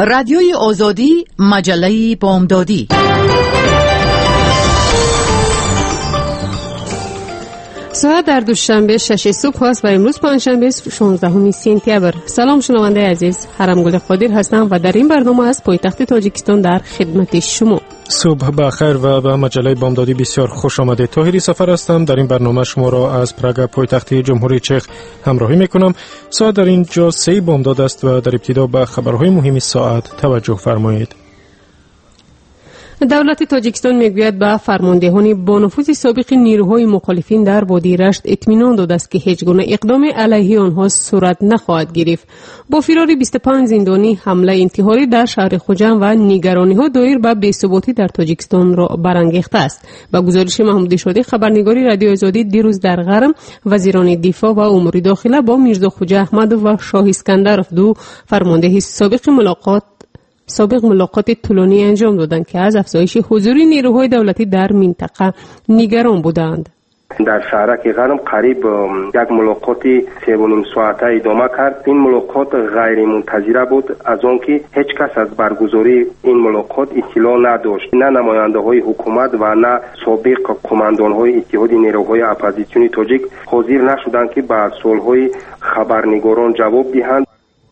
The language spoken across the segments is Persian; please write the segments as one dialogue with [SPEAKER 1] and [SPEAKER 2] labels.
[SPEAKER 1] رادیوی آزادی، مجله بامدادی.
[SPEAKER 2] ساعت در دوشنبه 6 صبح است و امروز پنجشنبه 16 سپتامبر. سلام شنونده عزیز، حرمگل قادر هستم و در این برنامه از پایتخت تاجیکستان در خدمت شما.
[SPEAKER 3] صبح بخیر و به مجله بامدادی بسیار خوش آمدید. طاهری سفر هستم. در این برنامه شما را از پراگ پایتخت جمهوری چک همراهی میکنم. ساعت در اینجا 3 بامداد است و در ابتدا به خبرهای مهم ساعت توجه فرمایید.
[SPEAKER 2] دولت تاجیکستان میگوید به فرماندهان با نفوذ سابق نیروهای مخالفین در وادی رشت اطمینان داده است که هیچ گونه اقدام علیه آنها صورت نخواهد گرفت. با فرار 25 زندانی، حمله انتحاری در شهر خوجند و نگرانی‌ها دایر به بی‌ثباتی در تاجیکستان را برانگیخته است. با گزارش محمود شادی، خبرنگاری رادیو آزادی، دیروز در غرم وزیران دفاع و امور داخله با میرزا خوجا احمد و شاه اسکندرف دو فرمانده سابق ملاقات طولانی انجام دادند که از افزایش حضور نیروهای دولتی در منطقه نگران بودند.
[SPEAKER 4] در شهرک غرم قریب یک ملاقات 3.5 ساعته ادامه کرد. این ملاقات غیر منتظره بود، از آنکه هیچ کس از برگزاری این ملاقات اطلاع نداشت. نه نماینده های حکومت و نه سابق کماندان های اتحاد نیروهای اپوزیسیونی تاجیک حاضر نشدند که به سوالهای خبرنگاران جواب دهند.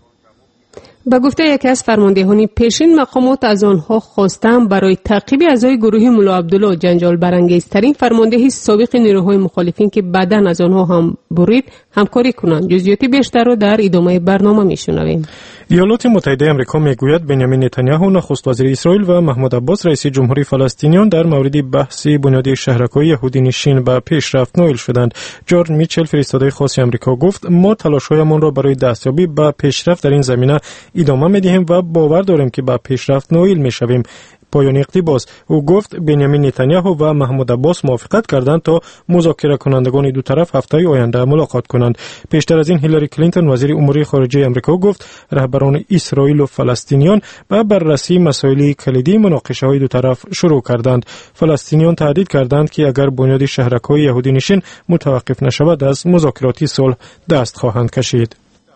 [SPEAKER 2] با گفته یکی از فرماندهان پیشین، مقامات از آنها خواستند برای تعقیب اعضای گروه ملا عبدالله جنجال برانگیزترین فرمانده سابق نیروهای مخالفین که بعداً از آنها هم برید همکاری کنند. جزئیات بیشتر را در ادامه برنامه میشنویم.
[SPEAKER 3] ایالات متحده آمریکا میگوید بنیامین نتانیاهو نخست وزیر اسرائیل و محمود عباس رئیس جمهوری فلسطینیان در مورد بحث بنیاد شهرک‌های یهودی نشین به پیشرفت نائل شدند. جورج میچل فرستاده خاص آمریکا گفت ما تلاش‌هایمان را برای دستیابی به پیشرفت در این زمینه ادامه می‌دهیم و باور داریم که به پیشرفت نائل می‌شویم. پایان اقتباس. او گفت بنیامین نتانیاهو و محمود عباس موافقت کردند تا مذاکره کنندگان دو طرف هفته آینده ملاقات کنند. پیشتر از این هیلاری کلینتون وزیر امور خارجه آمریکا گفت رهبران اسرائیل و فلسطینیان به بررسی مسائل کلیدی مناقشه‌های دو طرف شروع کردند. فلسطینیان تهدید کردند که اگر بنیاد شهرک‌های یهودی نشین متوقف نشود از مذاکرات صلح دست خواهند کشید.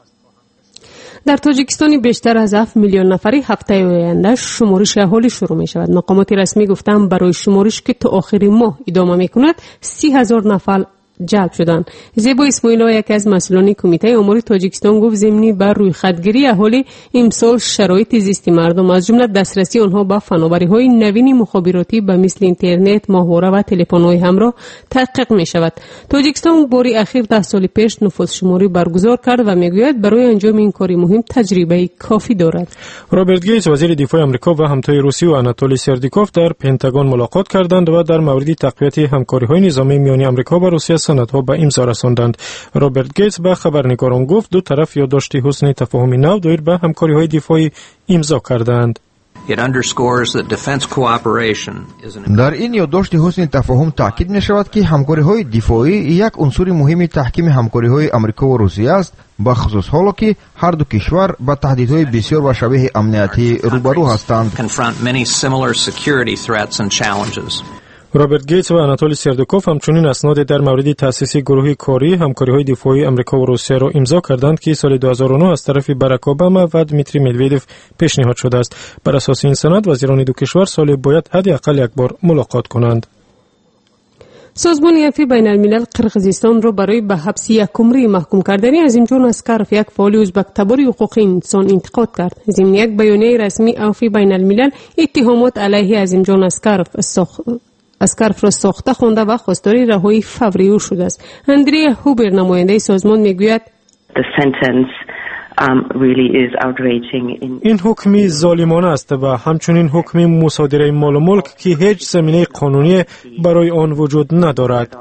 [SPEAKER 2] در تاجیکستان بیشتر از 7 میلیون نفری هفته آینده شمارش اهالی شروع می شود. مقامات رسمی گفتند برای شمارش که تا آخر ماه ادامه می کند 30,000 نفر جلب شدند. زیبا اسماعیلова یکی از مسئولان کمیته امور تاجیکستان گفت ضمن بر روی خطگیری اهالی امسال شرایط زیستی مردم از جمله دسترسی آنها به فناوری‌های نوین مخابراتی به مثل اینترنت، ماهواره و تلفن‌های همراه تحقیق می شود. تاجیکستان باری اخیر 10 سال پیش نفوذ شماری برگزار کرد و میگوید برای انجام این کاری مهم تجربه کافی دارد.
[SPEAKER 3] رابرت گیتس وزیر دفاع آمریکا و همتای روسی و آناتولی سردیکوف در پنتاگون ملاقات کردند و در مورد تقویت همکاری‌های نظامی میان آمریکا و روسیه سندها به امضا رساندند. رابرت گیتس به خبرنگاران گفت دو طرف یادداشت حسن تفاهم نو دایر به همکاری‌های دفاعی امضا کردند.
[SPEAKER 5] در این یادداشت حسن تفاهم تاکید می شود که همکاری‌های دفاعی یک عنصر مهم تحکیم همکاری‌های آمریکا و روسیه است، با خصوص حالا که هر دو کشور با تهدیدهای بسیار و شبیه امنیتی روبرو هستند.
[SPEAKER 3] رابرت گیتس و آناتولی سردیکوف همچنین اسناد در مورد تأسیس گروه کاری همکاری‌های دفاعی آمریکا و روسیه را امضا کردند که سال 2009 از طرف باراک اوباما و دمیتری مدودوف پیشنهاد شده است. بر اساس این سند وزیران دو کشور سال باید حداقل یک بار ملاقات کنند.
[SPEAKER 2] سازمان عفو بین الملل قرقیزستان را برای به حبس یک عمری محکوم کردن عظیمجان اسکرف، یک فعال ازبک تبار حقوق انسان، انتقاد کرد. ضمن یک بیانیه رسمی عفو بین الملل اتهامات علیه عظیمجان اسکرف را ساخته خوانده و خواستار رهایی فوری او شده است. اندری هوبر نماینده سازمان میگوید
[SPEAKER 3] این حکمی ظالمانه است و همچنین حکم مصادره مال و ملک که هیچ زمینه قانونی برای آن وجود ندارد.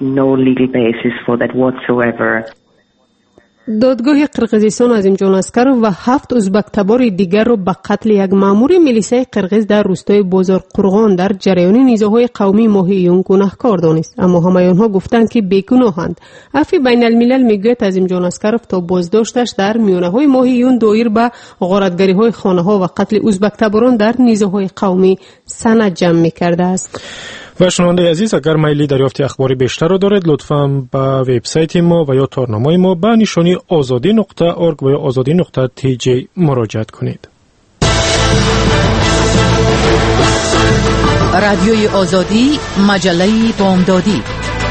[SPEAKER 2] دادگاه قرقیزستان عظیمجان اسکرف و 7 ازبک تبار دیگر را به قتل یک مأمور میلیسای قرقیز در روستای بازار قرغان در جریان نیزه‌های قومی ماه ایون گناهکار دانست، اما همه آنها گفتند که بیگناهند. عفو بین الملل میگوید عظیمجان اسکرف تا بازداشتش در میانه‌های ماه ایون دایر به غارتگری‌های خانه‌ها و قتل ازبک تباران در نیزه‌های قومی سند جمع می‌کرده است.
[SPEAKER 3] و شنونده عزیز، اگر میلی دریافت اخبار بیشتر را دارید لطفاً به وبسایت ما و یا تارنامه ما به نشانی azadi.org و یا azadi.tj مراجعه کنید.
[SPEAKER 1] رادیوی آزادی، مجله بامدادی.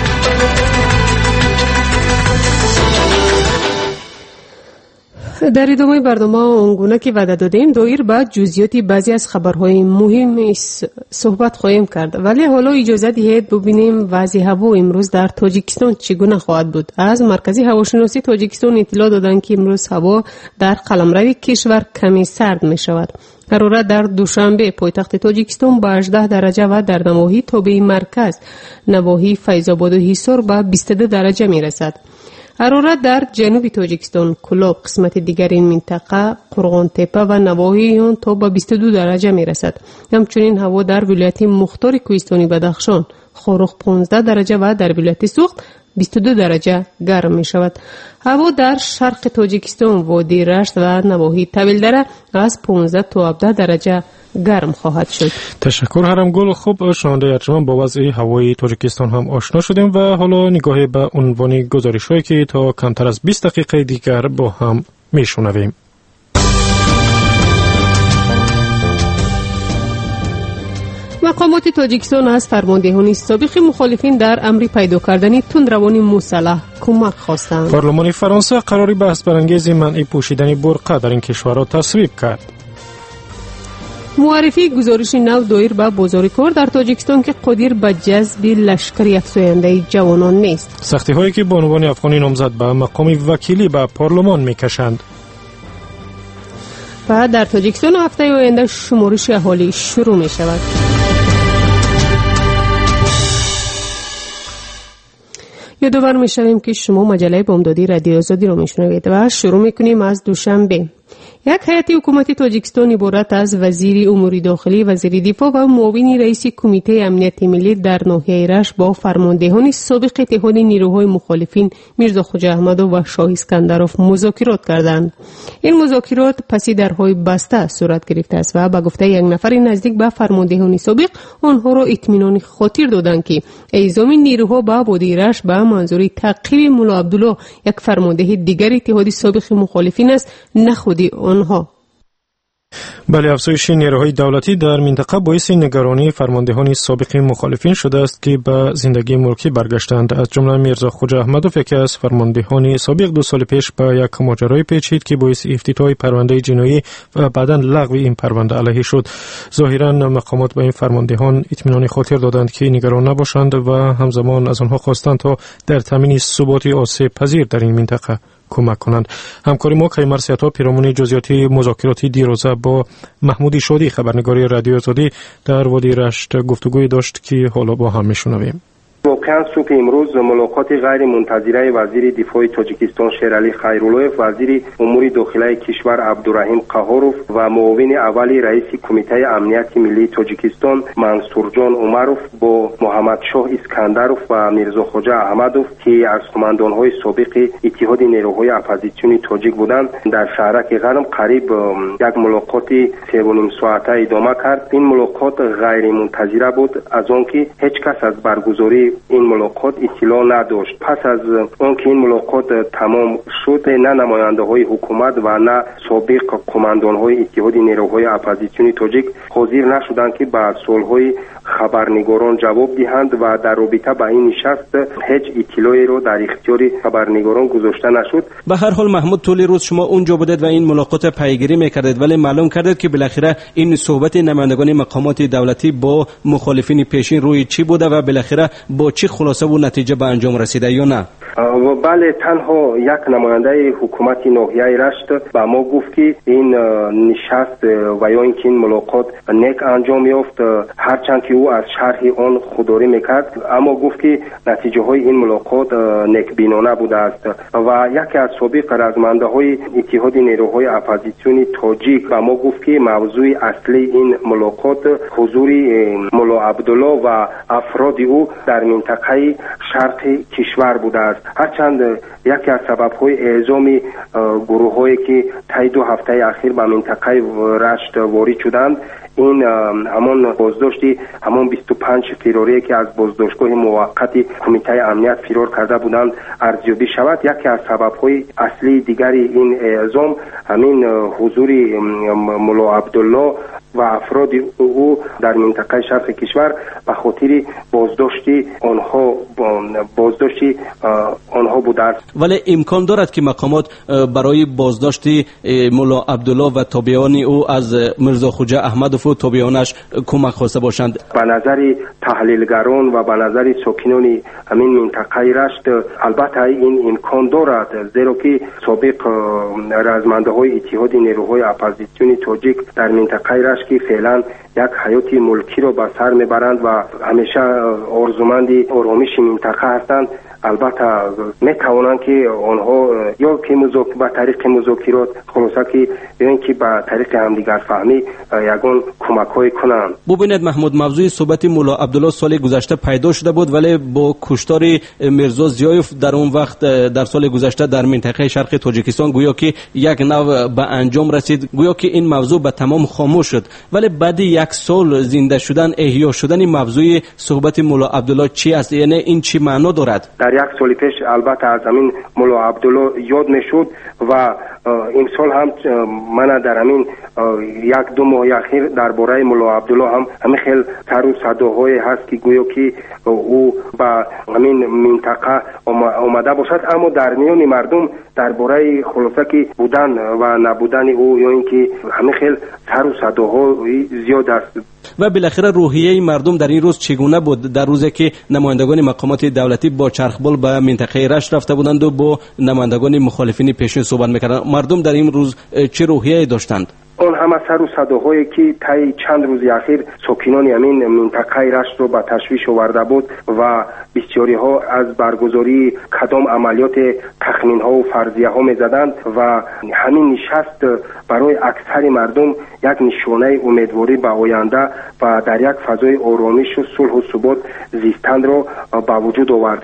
[SPEAKER 2] در ادامه برنامه آنگونه که وعده دادیم دایر به جزئیات بعضی از خبرهای مهم صحبت خواهیم کرد، ولی حالا اجازه دهید ببینیم وضع هوا امروز در تاجیکستان چگونه خواهد بود. از مرکزی هواشناسی تاجیکستان اطلاع دادند که امروز هوا در قلمرو کشور کمی سرد می شود. حرارت در دوشنبه پایتخت تاجیکستان به 18 درجه و در نواحی تابع مرکز نواحی فیض آباد و حصار به 22 درجه می رسد. حرارت در جنوب تاجیکستان، کلاب، قسمت دیگر این منطقه، قرغان تپه و نواحی آن تا به 22 درجه می رسد. همچنین هوا در ولایت مختار کوهستانی بدخشان، خاروخ 15 درجه و در ولایت سوخت 22 درجه گرم می شود. هوا در شرق تاجیکستان، وادی رشت و نواحی طویلدره از 15 تا 17 درجه گرم خواهد شد.
[SPEAKER 3] تشکر هرمگل. خوب شنونده ارجمند، با وضع هوایی تاجیکستان هم آشنا شدیم و حالا نگاهی به عنوان گزارش‌هایی که تا کمتر از 20 دقیقه دیگر با هم میشنویم.
[SPEAKER 2] مقامات تاجیکستان از فرماندهان سابق مخالفین در امر پیدا کردن تندروان مسلح کمک خواستند.
[SPEAKER 3] پارلمان فرانسه قراری بحث برانگیز منع پوشیدن برقع در این کشور را تصویب کرد.
[SPEAKER 2] معرفی گزارش نو دایر به بازار کار در تاجیکستان که قادر به جذب لشکری افزاینده جوانان نیست.
[SPEAKER 3] سختی هایی که بانوان افغانی نامزد به مقام وکیلی به پارلمان میکشند.
[SPEAKER 2] و در تاجیکستان هفته آینده شمارش اهالی شروع می شود. یادآور می شویم که شما مجله بامدادی رادیو آزادی را می شنوید و شروع می کنیم از دوشنبه. یک هیئت حکومتی تاجیکستان عبارت از وزیر امور داخلی، وزیر دفاع و معاون رئیس کمیته امنیت ملی در ناحیه رشت با فرماندهان سابق اتحاد نیروهای مخالفین میرزا خوجا احمدو و شاه اسکندروف مذاکرات کردند. این مذاکرات پسی درهای بسته صورت گرفته است و به گفته یک نفر نزدیک به فرماندهان سابق آنها را اطمینان خاطر دادند که اعزام نیروها به وادی رشت به منظور تعقیب ملا عبدالله، یک فرمانده دیگر اتحاد سابق مخالفین است، نه خود آنها.
[SPEAKER 3] بله، افزایش نیروهای دولتی در منطقه باعث نگرانی فرماندهان سابق مخالفین شده است که به زندگی ملکی برگشتند. از جمله میرزا خوجا احمدوف یکی از فرماندهان سابق 2 سال پیش به یک ماجرای پیچید که باعث افتتاح پرونده جنایی و بعداً لغو این پرونده علیه شد. ظاهراً مقامات به این فرماندهان اطمینان خاطر دادند که نگران نباشند و همزمان از آنها خواستند تا در تامین ثبات آسیب پذیر در این منطقه کمک کنند. همکاری ما که مرسیتا پیرامون جزئیات مذاکراتی دیروزه با محمود شادی خبرنگار رادیو آزادی در وادی رشت گفتگوی داشت که حالا با هم میشنویم.
[SPEAKER 4] واقعا صبح امروز ملاقات غیر منتظره وزیر دفاع تاجیکستان شیرعلی خیراللهیف، وزیر امور داخلی کشور عبدالرحیم قهاروف و معاون اولی رئیس کمیته امنیت ملی تاجیکستان منصور جان عمروف با محمد شاه اسکندروف و میرزا خوجا احمدوف که از کماندانهای سابق اتحاد نیروهای اپوزیسیونی تاجیک بودند در شهرک غرم قریب یک ملاقات 3.5 ساعته ادامه کرد. این ملاقات غیر منتظره بود از آنکه هیچ کس از برگزاری این ملاقات اطلاع نداشت. پس از آنکه این ملاقات تمام شد، نه نماینده های حکومت و نه سابق کماندان های اتحاد نیروهای اپوزیسیونی تاجیک حاضر نشدند که به سوالهای خبرنگاران جواب دهند و در رابطه با این نشست هیچ اطلاعی را در اختیار خبرنگاران گذاشته نشد.
[SPEAKER 6] به هر حال محمود، طول روز شما اونجا بودید و این ملاقات پیگیری میکردید، ولی معلوم کردید که بالاخره این صحبت نمایندگان مقامات دولتی با مخالفین پیشین روی چی بوده و بالاخره با چی خلاصه و نتیجه به انجام رسیده یا نه؟
[SPEAKER 4] بله، تنها یک نماینده حکومت ناحیه رشت به ما گفت که این نشست و یا اینکه این ملاقات نیک انجام یافت، هرچند که او از شرح آن خودداری میکرد، اما گفت که نتیجه های این ملاقات نیک بینانه بوده است. و یکی از سابق رزمنده های اتحاد نیروهای اپوزیسیونی تاجیک به ما گفت که موضوع اصلی این ملاقات حضور ملا عبدالله و افراد او در منطقه شرق کشور بوده است. هرچند یکی از سبب‌های اعزام گروه‌هایی که طی 2 هفته اخیر به منطقه رشت وارد شدند، این همان بازداشتی همان 25 فراری که از بازداشتگاه موقت کمیته امنیت فرار کرده بودند ارزیابی شود. یکی از سبب‌های اصلی دیگری این اعزام همین حضور ملا عبدالله و افراد او در منطقه شرق کشور به خاطر بازداشتی آنها بوده است.
[SPEAKER 6] ولی امکان دارد که مقامات برای بازداشت ملا عبدالله و تابعان او از میرزا خوجه احمدوف و تابعانش کمک خواسته باشند.
[SPEAKER 4] به نظر تحلیلگران و به نظر ساکنان همین منطقه رشت البته این امکان دارد، زیرا که سابق رزمنده‌های اتحاد نیروهای اپوزیسیون تاجیک در منطقه رشت که فعلا یک حیات ملکی را به سر میبرند و همیشه آرزومند آرامش منطقه هستند، البته میتوانند که آنها یا که به طریق مذاکرات خلاصه که یعنی که به طریق همدیگر فهمی یگان کمک‌های کنند.
[SPEAKER 6] ببینید محمود، موضوع صحبت ملا عبدالله سال گذشته پیدا شده بود، ولی با کشتار میرزا زیایف در اون وقت در سال گذشته در منطقه شرق تاجیکستان گویا که یک نوع به انجام رسید، گویا که این موضوع به تمام خاموش شد. ولی بعد یک سال زنده شدن، احیا شدن موضوع صحبت ملا عبدالله چی است؟ یعنی این چی معنا دارد؟
[SPEAKER 4] در یک سال پیش البته از همین ملا عبدالله یاد میشد و امسال هم من در همین یک دو ماه اخیر درباره ملا عبدالله هم همین خیلی سر و صداهای هست که گویا که او به همین منطقه آمده باشد، اما در میان مردم درباره خلاصه که بودن و نبودن او یا اینکه همین خیلی سر و صداها زیاد است.
[SPEAKER 6] و بالاخره روحیه مردم در این روز چگونه بود؟ در روزی که نمایندگان مقامات دولتی با چرخبال به منطقه رشت رفته بودند و با نمایندگان مخالفین پیشین صحبت میکردند، مردم در این روز چه روحیه‌ای داشتند؟
[SPEAKER 4] اون همه سر و صداهایی که طی چند روز اخیر ساکنان همین منطقه رشت رو به تشویش آورده بود و بسیاری ها از برگزاری کدام عملیات تخمین ها و فرضیه ها می زدند و همین نشست برای اکثر مردم یک نشانه امیدواری به آینده و در یک فضای آرامش و صلح و ثبات زیستن را به وجود آورد.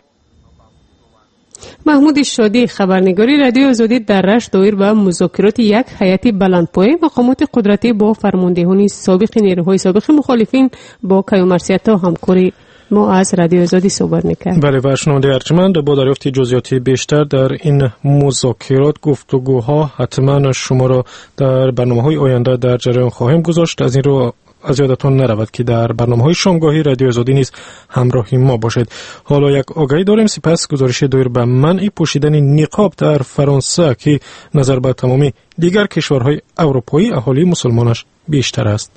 [SPEAKER 2] محمود شادی، خبرنگاری رادیو آزادی در رشت دایر به مذاکرات یک هیئت بلندپایه مقامات قدرتی با فرماندهان سابق نیروهای سابق مخالفین با کیومرثیت همکاری ما از رادیو آزادی صحبت می‌کرد.
[SPEAKER 3] بله، و شنونده ارجمند، با دریافت جزئیاتی بیشتر در این مذاکرات گفتگوها حتما شما را در برنامه‌های آینده در جریان خواهیم گذاشت. از این رو از یادتون نرود که در برنامه‌های شامگاهی رادیو آزادی نیز همراهی ما باشید. حالا یک آگهی داریم، سپس گزارش دایر به منع پوشیدن نقاب در فرانسه که نظر به تمامی دیگر کشورهای اروپایی اهالی مسلمانش بیشتر است.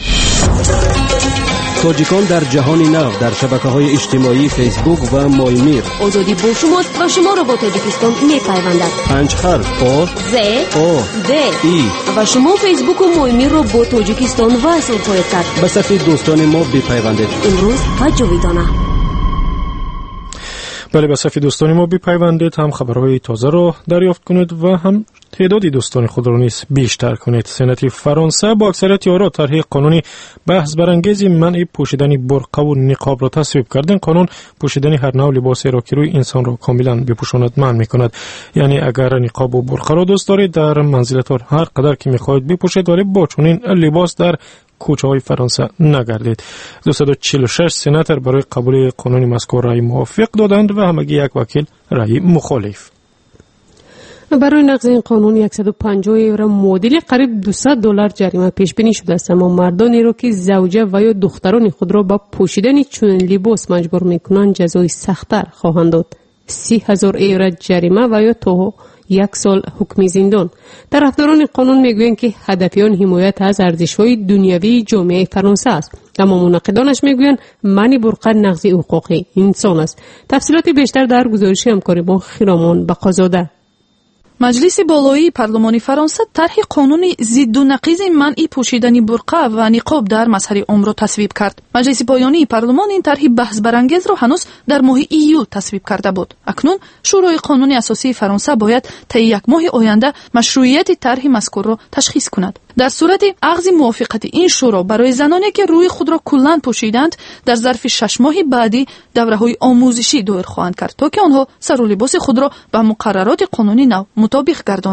[SPEAKER 6] تاجیکان در جهان نو در شبکه‌های اجتماعی فیسبوک و مایمیر.
[SPEAKER 7] آزادی با شماست و شما را با تاجیکستان می‌پیوندد.
[SPEAKER 6] 5 حرف آ
[SPEAKER 7] ز
[SPEAKER 6] او
[SPEAKER 7] د
[SPEAKER 6] ای
[SPEAKER 7] و شما فیسبوک و مایمیر را با تاجیکستان وصل خواهید کرد.
[SPEAKER 6] به صفحه دوستان ما بپیوندید.
[SPEAKER 7] امروز حج جاویدانه.
[SPEAKER 3] بله، به صفحه دوستان ما بپیوندید، هم خبرهای تازه را دریافت کنید و هم تعداد دوستان خود را نیز بیشتر کنید. سنت فرانسه با اکثریت آرا طرح قانونی بحث برانگیز منع پوشیدن برقه و نقاب را تصویب کرد. قانون پوشیدن هر نوع لباس را که روی انسان را کاملا بپوشاند منع می‌کند. یعنی اگر نقاب و برقه را دوست دارید در منزلتان هر قدر که می‌خواهید بپوشید، ولی با چنین لباس در کوچه‌های فرانسه نگردید. 246 سناتور برای قبول قانون مذکور رأی موافق دادند و همگی یک وکیل رأی مخالف.
[SPEAKER 2] برای نقض این قانون 150 یورو معادل قریب $200 جریمه پیش بینی شده است، اما مردانی را که زوجه و یا دختران خود را به پوشیدن چنین لباس مجبور می‌کنند جزای سخت‌تر خواهند داد. 30,000 یورو جریمه و یا تا 1 سال حکم زندان. طرفداران قانون میگویند که هدف آن حمایت از ارزش‌های دنیوی جامعه فرانسه است، اما مناقضانش میگویند منع برقه نقض حقوق انسان است. تفصیلات بیشتر در گزارش همکاری با خرامان بقازاده.
[SPEAKER 8] مجلس بالایی پارلمانی فرانسه طرح قانونی ضد و نقیض منع پوشیدن برقه و نقاب در مظهر عمر را تصویب کرد. مجلس پایانی پارلمان این طرح بحث برانگیز را هنوز در ماه ایول تصویب کرده بود. اکنون شورای قانون اساسی فرانسه باید تا 1 ماه آینده مشروعیت طرح مذکور را تشخیص کند. در صورت اخذ موافقت این شورا برای زنانی که روی خود را کلاً پوشیدند در ظرف 6 ماه بعدی دوره‌های آموزشی دایر خواهند کرد تا که آنها سر و لباس خود را به مقررات قانونی نو مطابق گردانند.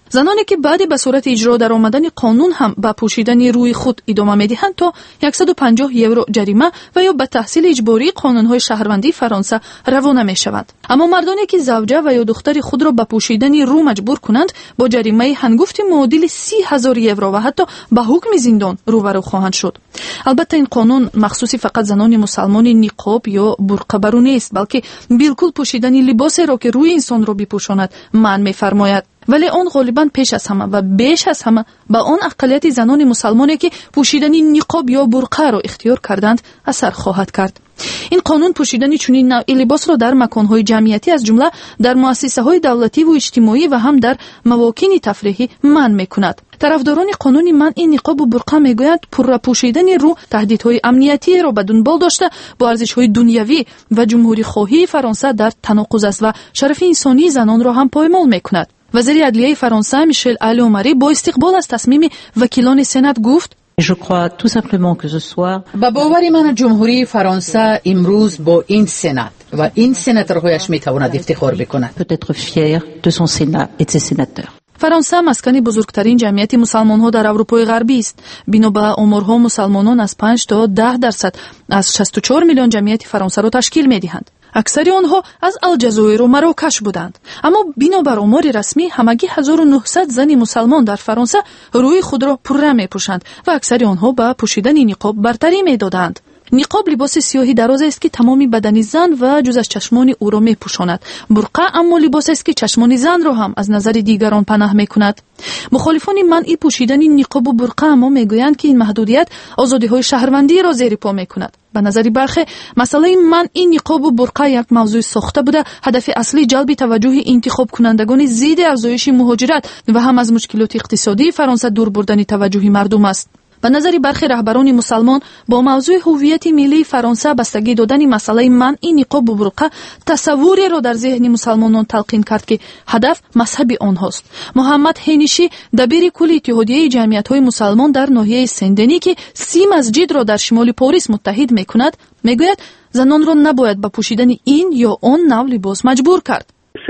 [SPEAKER 8] زنانی که بعد به صورت اجرا در آمدن قانون هم به پوشیدن روی خود ادامه می‌دهند تا 150 یورو جریمه و یا به تحصیل اجباری قانون‌های شهروندی فرانسه روانه می‌شوند. اما مردانی که زوجه و یا دختر خود را به پوشیدن رو مجبور کنند با جریمه هنگفت معادل 30,000 یورو و حتی به حکم زندان روبرو خواهند شد. البته این قانون مخصوص فقط زنان مسلمان نقاب یا برقه برو نیست، بلکه بالکل پوشیدن لباسی را که روی انسان را بپوشاند منع می‌فرماید. ولی آن غالباً پیش از همه و بیش از همه با آن اقلیت زنان مسلمانی که پوشیدن نقاب یا برقه را اختیار کردند اثر خواهد کرد. این قانون پوشیدن چنین نوعی لباس را در مکان‌های جمعیتی از جمله در مؤسسه‌های دولتی و اجتماعی و هم در مواکین تفریحی منع می‌کند. طرفداران قانون منع نقاب و برقه میگویند پوشیدن رو تهدیدهای امنیتی را به دنبال داشته با ارزش‌های دنیوی و جمهوری خواهی فرانسه در تناقض است و شرف انسانی زنان را هم پایمال می‌کند. وزیر عدلیه فرانسه میشل آلوماری با استقبال از تصمیم وکیلان سنا گفت:
[SPEAKER 1] با باور من جمهوری فرانسه امروز با این سنات و این سناتورهایش میتواند افتخار بکند.
[SPEAKER 8] فرانسه مسکن بزرگترین جمعیت مسلمان‌ها در اروپای غربی است. بنا به آمارها مسلمانان از 5 تا 10% از 64 میلیون جمعیت فرانسه را تشکیل می‌دهند. اکثر آنها از الجزایر و مراکش بودند. اما بنابر آمار رسمی همگی 1900 زن مسلمان در فرانسه روی خود را پرره می‌پوشند و اکثر آنها به پوشیدن نقاب برتری می‌دادند. نقاب لباس سیاهی دراز است که تمامی بدن زن و جز از چشمان او را می‌پوشاند. برقه اما لباس است که چشمان زن را هم از نظر دیگران پناه می‌کند. مخالفان منع پوشیدن نقاب و برقه اما می‌گویند که این محدودیت آزادی‌های شهروندی را زیر پا می‌کند. به نظر برخی مسئله منع نقاب و برقه یک موضوع ساخته بوده هدف اصلی جلب توجه انتخاب کنندگان ضد افزایش مهاجرت و هم از مشکلات اقتصادی فرانسه دور بردن توجه مردم است. به نظر برخی رهبران مسلمان با موضوع هویت ملی فرانسه بستگی دادن مسئله منع نقاب و برقه تصوری را در ذهن مسلمانان تلقین کرد که هدف مذهب آنهاست. محمد هینیشی دبیر کل اتحادیه جمعیت‌های مسلمان در ناحیه سندنی که 30 مسجد را در شمال پاریس متحد می‌کند میگوید زنان را نباید به پوشیدن این یا آن نوع لباس مجبور کرد.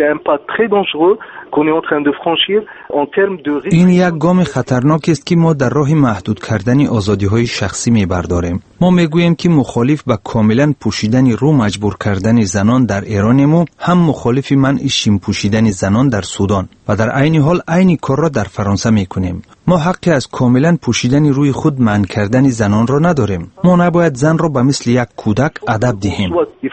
[SPEAKER 9] این یک گام خطرناک است که ما در راه محدود کردن آزادی‌های شخصی می‌برداریم. ما میگوییم که مخالف به کاملا پوشیدن رو مجبور کردن زنان در ایرانیم و هم مخالف منع شیم پوشیدن زنان در سودان و در عین حال عین کار را در فرانسه می‌کنیم. ما حقی از کاملا پوشیدن روی خود منع کردن زنان را نداریم. ما نباید زن را به مثل یک کودک ادب دهیم.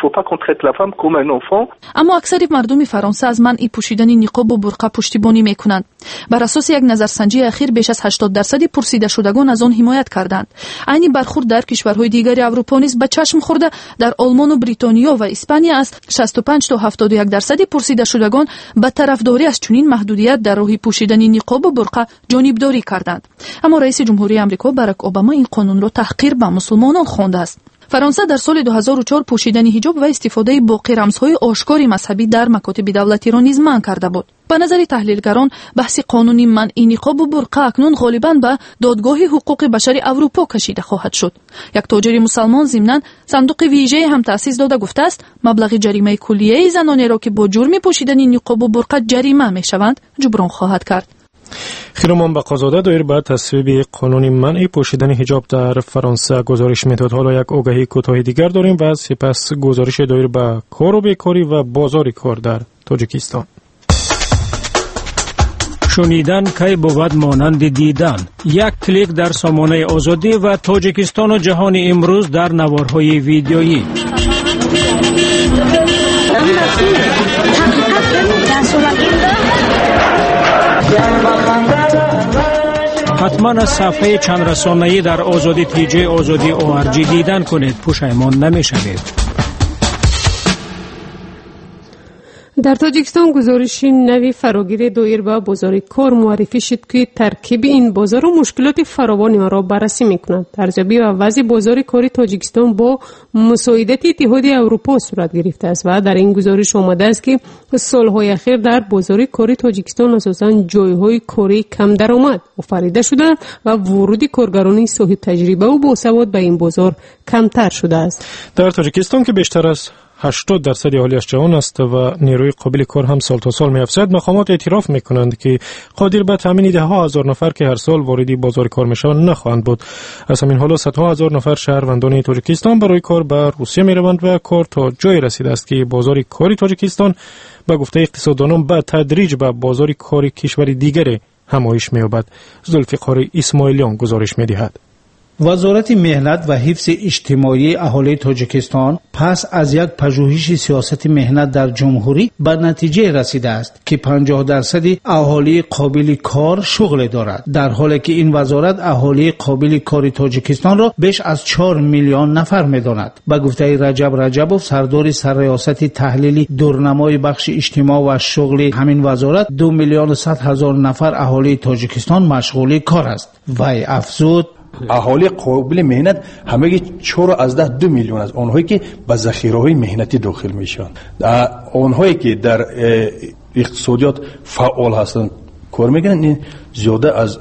[SPEAKER 8] اما اکثر مردم فرانسه از منع پوشیدن نقاب و برقه پشتیبانی میکنند. بر اساس یک نظرسنجی اخیر بیش از 80% پرسیده شدگان از آن حمایت کردند. عین برخورد در کشورهای دیگر اروپا نیز به چشم خورده. در آلمان و بریتانیا و اسپانیا از 65 تا 71% پرسیده شدگان به طرفداری از چنین محدودیت در راه پوشیدن نقاب و برقه جانبداری کردند. اما رئیس جمهوری آمریکا باراک اوباما این قانون را تحقیر به مسلمانان خوانده است. فرانسه در سال 2004 پوشیدن حجاب و استفاده باقی رمزهای آشکار مذهبی در مکاتب دولتی را نیز منع کرده بود. به نظر تحلیلگران بحث قانونی منع نقاب و برقه اکنون غالباً به دادگاه حقوق بشر اروپا کشیده خواهد شد. یک تاجر مسلمان ضمناً صندوق ویژه هم تأسیس داده گفته است مبلغ جریمه کلیه زنانی را که با جرم پوشیدن نقاب و برقه جریمه می‌شوند جبران خواهد کرد.
[SPEAKER 3] خیرمان بقازاده دایر به تصویب قانون منع پوشیدن حجاب در فرانسه گزارش میداد. حالا یک آگهی کوتاه دیگر داریم و سپس گزارش دایر به کار و بیکاری و بازار کار در تاجیکستان.
[SPEAKER 10] شنیدن کی بود مانند دیدن. یک کلیک در سامانه آزادی و تاجیکستان و جهان امروز در نوارهای ویدیویی. حتما از صفحه چند رسانه‌ای در آزادی تیجی آزادی ORG دیدن کنید، پشیمان نمی‌شوید.
[SPEAKER 2] در تاجیکستان گزارش نوی فراگیر دایر به بازار کار معرفی شد که ترکیب این بازار و مشکلات فراوانی آن را بررسی می‌کند. ارزیابی و وضع بازار کار تاجیکستان با مساعدت اتحادیه اروپا صورت گرفته است و در این گزارش آمده است که سال‌های اخیر در بازار کار تاجیکستان اساساً جای‌های کاری کم درآمد آفریده شده و ورود کارگران صاحب تجربه و باسواد به این بازار کمتر شده است.
[SPEAKER 3] در تاجیکستان که بیشتر از 80% اهالیش جوان است و نیروی قابل کار هم سال تا سال می‌افزاید. مقامات اعتراف می‌کنند که قادر به تامین ده‌ها هزار نفر که هر سال وارد بازار کار می‌شوند نخواهند بود. از همین حالا صدها هزار نفر شهروندان تاجیکستان برای کار به روسیه می‌روند و کار تا جای رسیده است که بازار کار تاجیکستان به گفته اقتصاددانان به تدریج به بازار کار کشور دیگری همایش می‌یابد. ذوالفقار اسماعیلیان گزارش می‌دهد.
[SPEAKER 11] وزارت مهنت و حفظ اجتماعی اهالی تاجیکستان پس از یک پژوهش سیاست مهنت در جمهوری به نتیجه رسیده است که 50% اهالی قابل کار شغل دارد، در حالی که این وزارت اهالی قابل کار تاجیکستان را بیش از 4 میلیون نفر می‌داند. به گفته رجب رجبوف، سردار سرریاست تحلیلی دورنمای بخش اجتماع و شغل همین وزارت، 2,100,000 نفر اهالی تاجیکستان مشغول کار است. وی افزود:
[SPEAKER 12] اهالی قابل مهنت همگی 4.2 میلیون از آنهایی که به ذخیره‌های مهنتی داخل میشن، آنهایی که در اقتصادیات فعال هستند کار میکنن، این زیاده از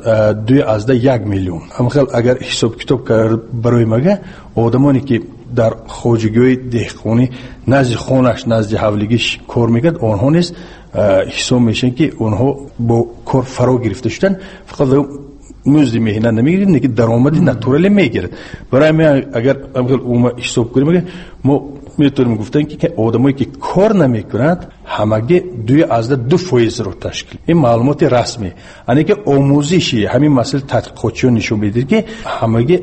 [SPEAKER 12] 2.1 میلیون. اگر حساب کتاب کرد برای مگه آدمانی که در خواجگی دهقانی نزد خونش نزد حولگیش کار میکرد، آنها نیز حساب میشن که آنها با کار فرا گرفته شدن، فقط مزد مهنت نمیگیرد، نگه درآمدی ناتورال میگیرد. برای من اگر اون حساب کنیم ما میتونیم گفتن که آدمایی که کار نمیکنند همگی 2.2% رو تشکیل. این معلومات رسمی، یعنی که آموزشی همین مسئله تحقیقاتیون نشون میده که همگی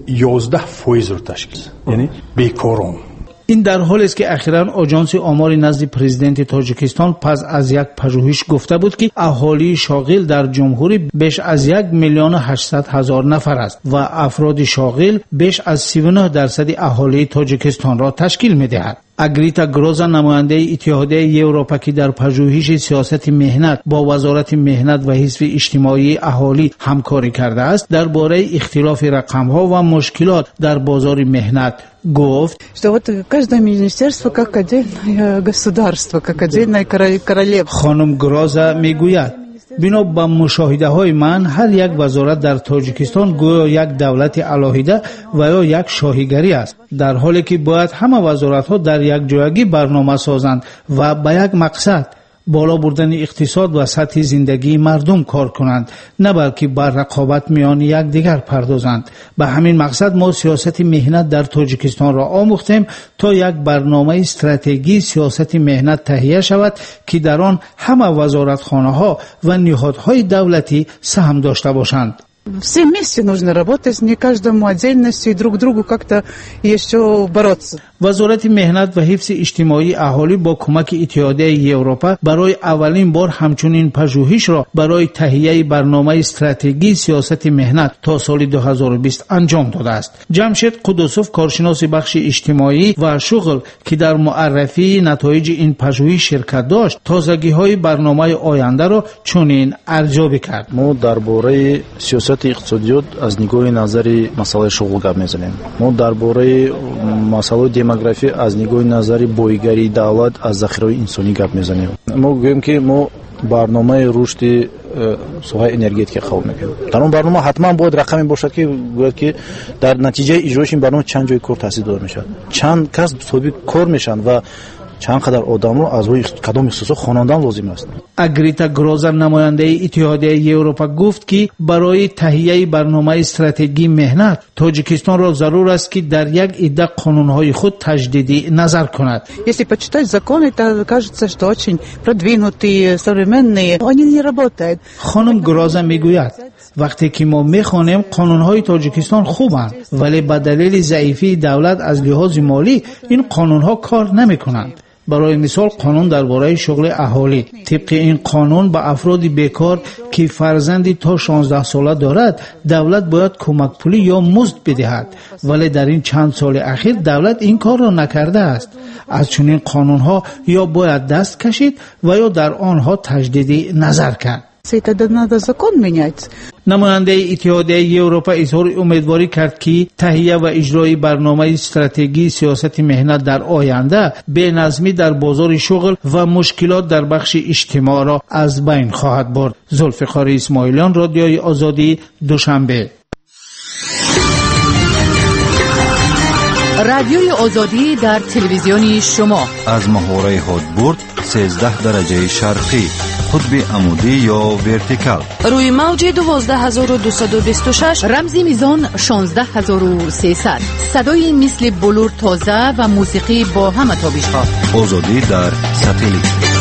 [SPEAKER 12] 11% رو تشکیل، یعنی بیکاران.
[SPEAKER 11] این در حالی است که اخیراً آژانس آمار نزد پرزیدنت تاجیکستان پس از یک پژوهش گفته بود که اهالی شاغل در جمهوری بیش از 1,800,000 نفر است و افراد شاغل بیش از 39% اهالی تاجیکستان را تشکیل می‌دهد. اگریتا گروزا، نماینده اتحادیه اروپا که در پژوهش سیاست مهنت با وزارت مهنت و حفظ اجتماعی اهالی همکاری کرده است، درباره اختلاف رقم‌ها و مشکلات در بازار مهنت گفت: خانم گروزا میگوید بنا به مشاهده های من هر یک وزارت در تاجیکستان گویا یک دولت علاهیده و یا یک شاهیگری است، در حالی که باید همه وزارت ها در یک جایگی برنامه سازند و به یک مقصد، بالا بردن اقتصاد و سطح زندگی مردم کار کنند، نه بلکه بر رقابت میان یکدیگر پردازند. به همین مقصد ما سیاست مهنت در تاجیکستان را آموختیم تا یک برنامه استراتژی سیاست مهنت تهیه شود که در آن همه وزارتخانه‌ها و نهادهای دولتی سهم داشته باشند.
[SPEAKER 13] Все вместе нужно работать, не каждому отдельности и друг другу как-то еще бороться.
[SPEAKER 11] وزارت مهنت و حفظ اجتماعی اهالی با کمک اتحادیه اروپا برای اولین بار همچنین پژوهش را برای تهیه برنامه استراتژی سیاست مهنت تا سال 2020 انجام داده است. جمشید قدوسوف، کارشناس بخش اجتماعی و شغل که در معرفی نتایج این پژوهش شرکت داشت، تازگی‌های برنامه آینده را چنین ارزیابی کرد.
[SPEAKER 14] ما درباره سیاست اقتصادیات از نگاه نظری مسئله شغل گپ میزنیم. ما درباره مسئله دموگرافی از نگاه نظری بایگری دولت از ذخیره انسانی گپ میزنیم. ما گوییم که ما برنامه رشد سوهای انرژتیک خواهیم میکنیم. در اون برنامه حتما باید رقمی باشد که گوید که در نتیجه اجرایش این برنامه چند جای کار تأسیس داده میشه، چند کس صاحب کار میشن و چند قدر آدم رو از روی کدام اختصاص خواندن لازم است.
[SPEAKER 11] اگریتا گروزا، نماینده اتحادیه اروپا، گفت که برای تهیه برنامه استراتژی مهنت تاجیکستان را ضرور است که در یک عده قانون‌های خود تجدید نظر کند.
[SPEAKER 13] Если почитать законы, то кажется, что очень продвинутые, современные, они не работают.
[SPEAKER 11] خانم گروزا میگوید وقتی که ما میخوانیم قانون‌های تاجیکستان خوبند، ولی به دلیل ضعیفی دولت از لحاظ مالی این قانون‌ها کار نمی‌کنند. برای مثال قانون درباره شغل اهالی، طبق این قانون به افراد بیکار که فرزندی تا 16 ساله دارد دولت باید کمک پولی یا مزد بدهد، ولی در این چند سال اخیر دولت این کار را نکرده است. از چنین قانون‌ها یا باید دست کشید و یا در آنها تجدید نظر کرد. نماینده اتحادیه اروپا اظهار امیدواری کرد که تهیه و اجرای برنامه استراتژی سیاست مهنت در آینده بینظمی در بازار شغل و مشکلات در بخش اجتماع را از بین خواهد برد. ذوالفقار اسماعیلیان، رادیوی آزادی، دوشنبه.
[SPEAKER 1] رادیوی آزادی در تلویزیون شما
[SPEAKER 15] از محوره هادبورد 13 درجه شرقی، قطب عمودی یا ورتیکال،
[SPEAKER 7] روی موج 12226،
[SPEAKER 1] رمزی میزان 16300، صدای مثل بلور تازه و موسیقی با همه تابش ها.
[SPEAKER 15] آزادی در ساتلیت.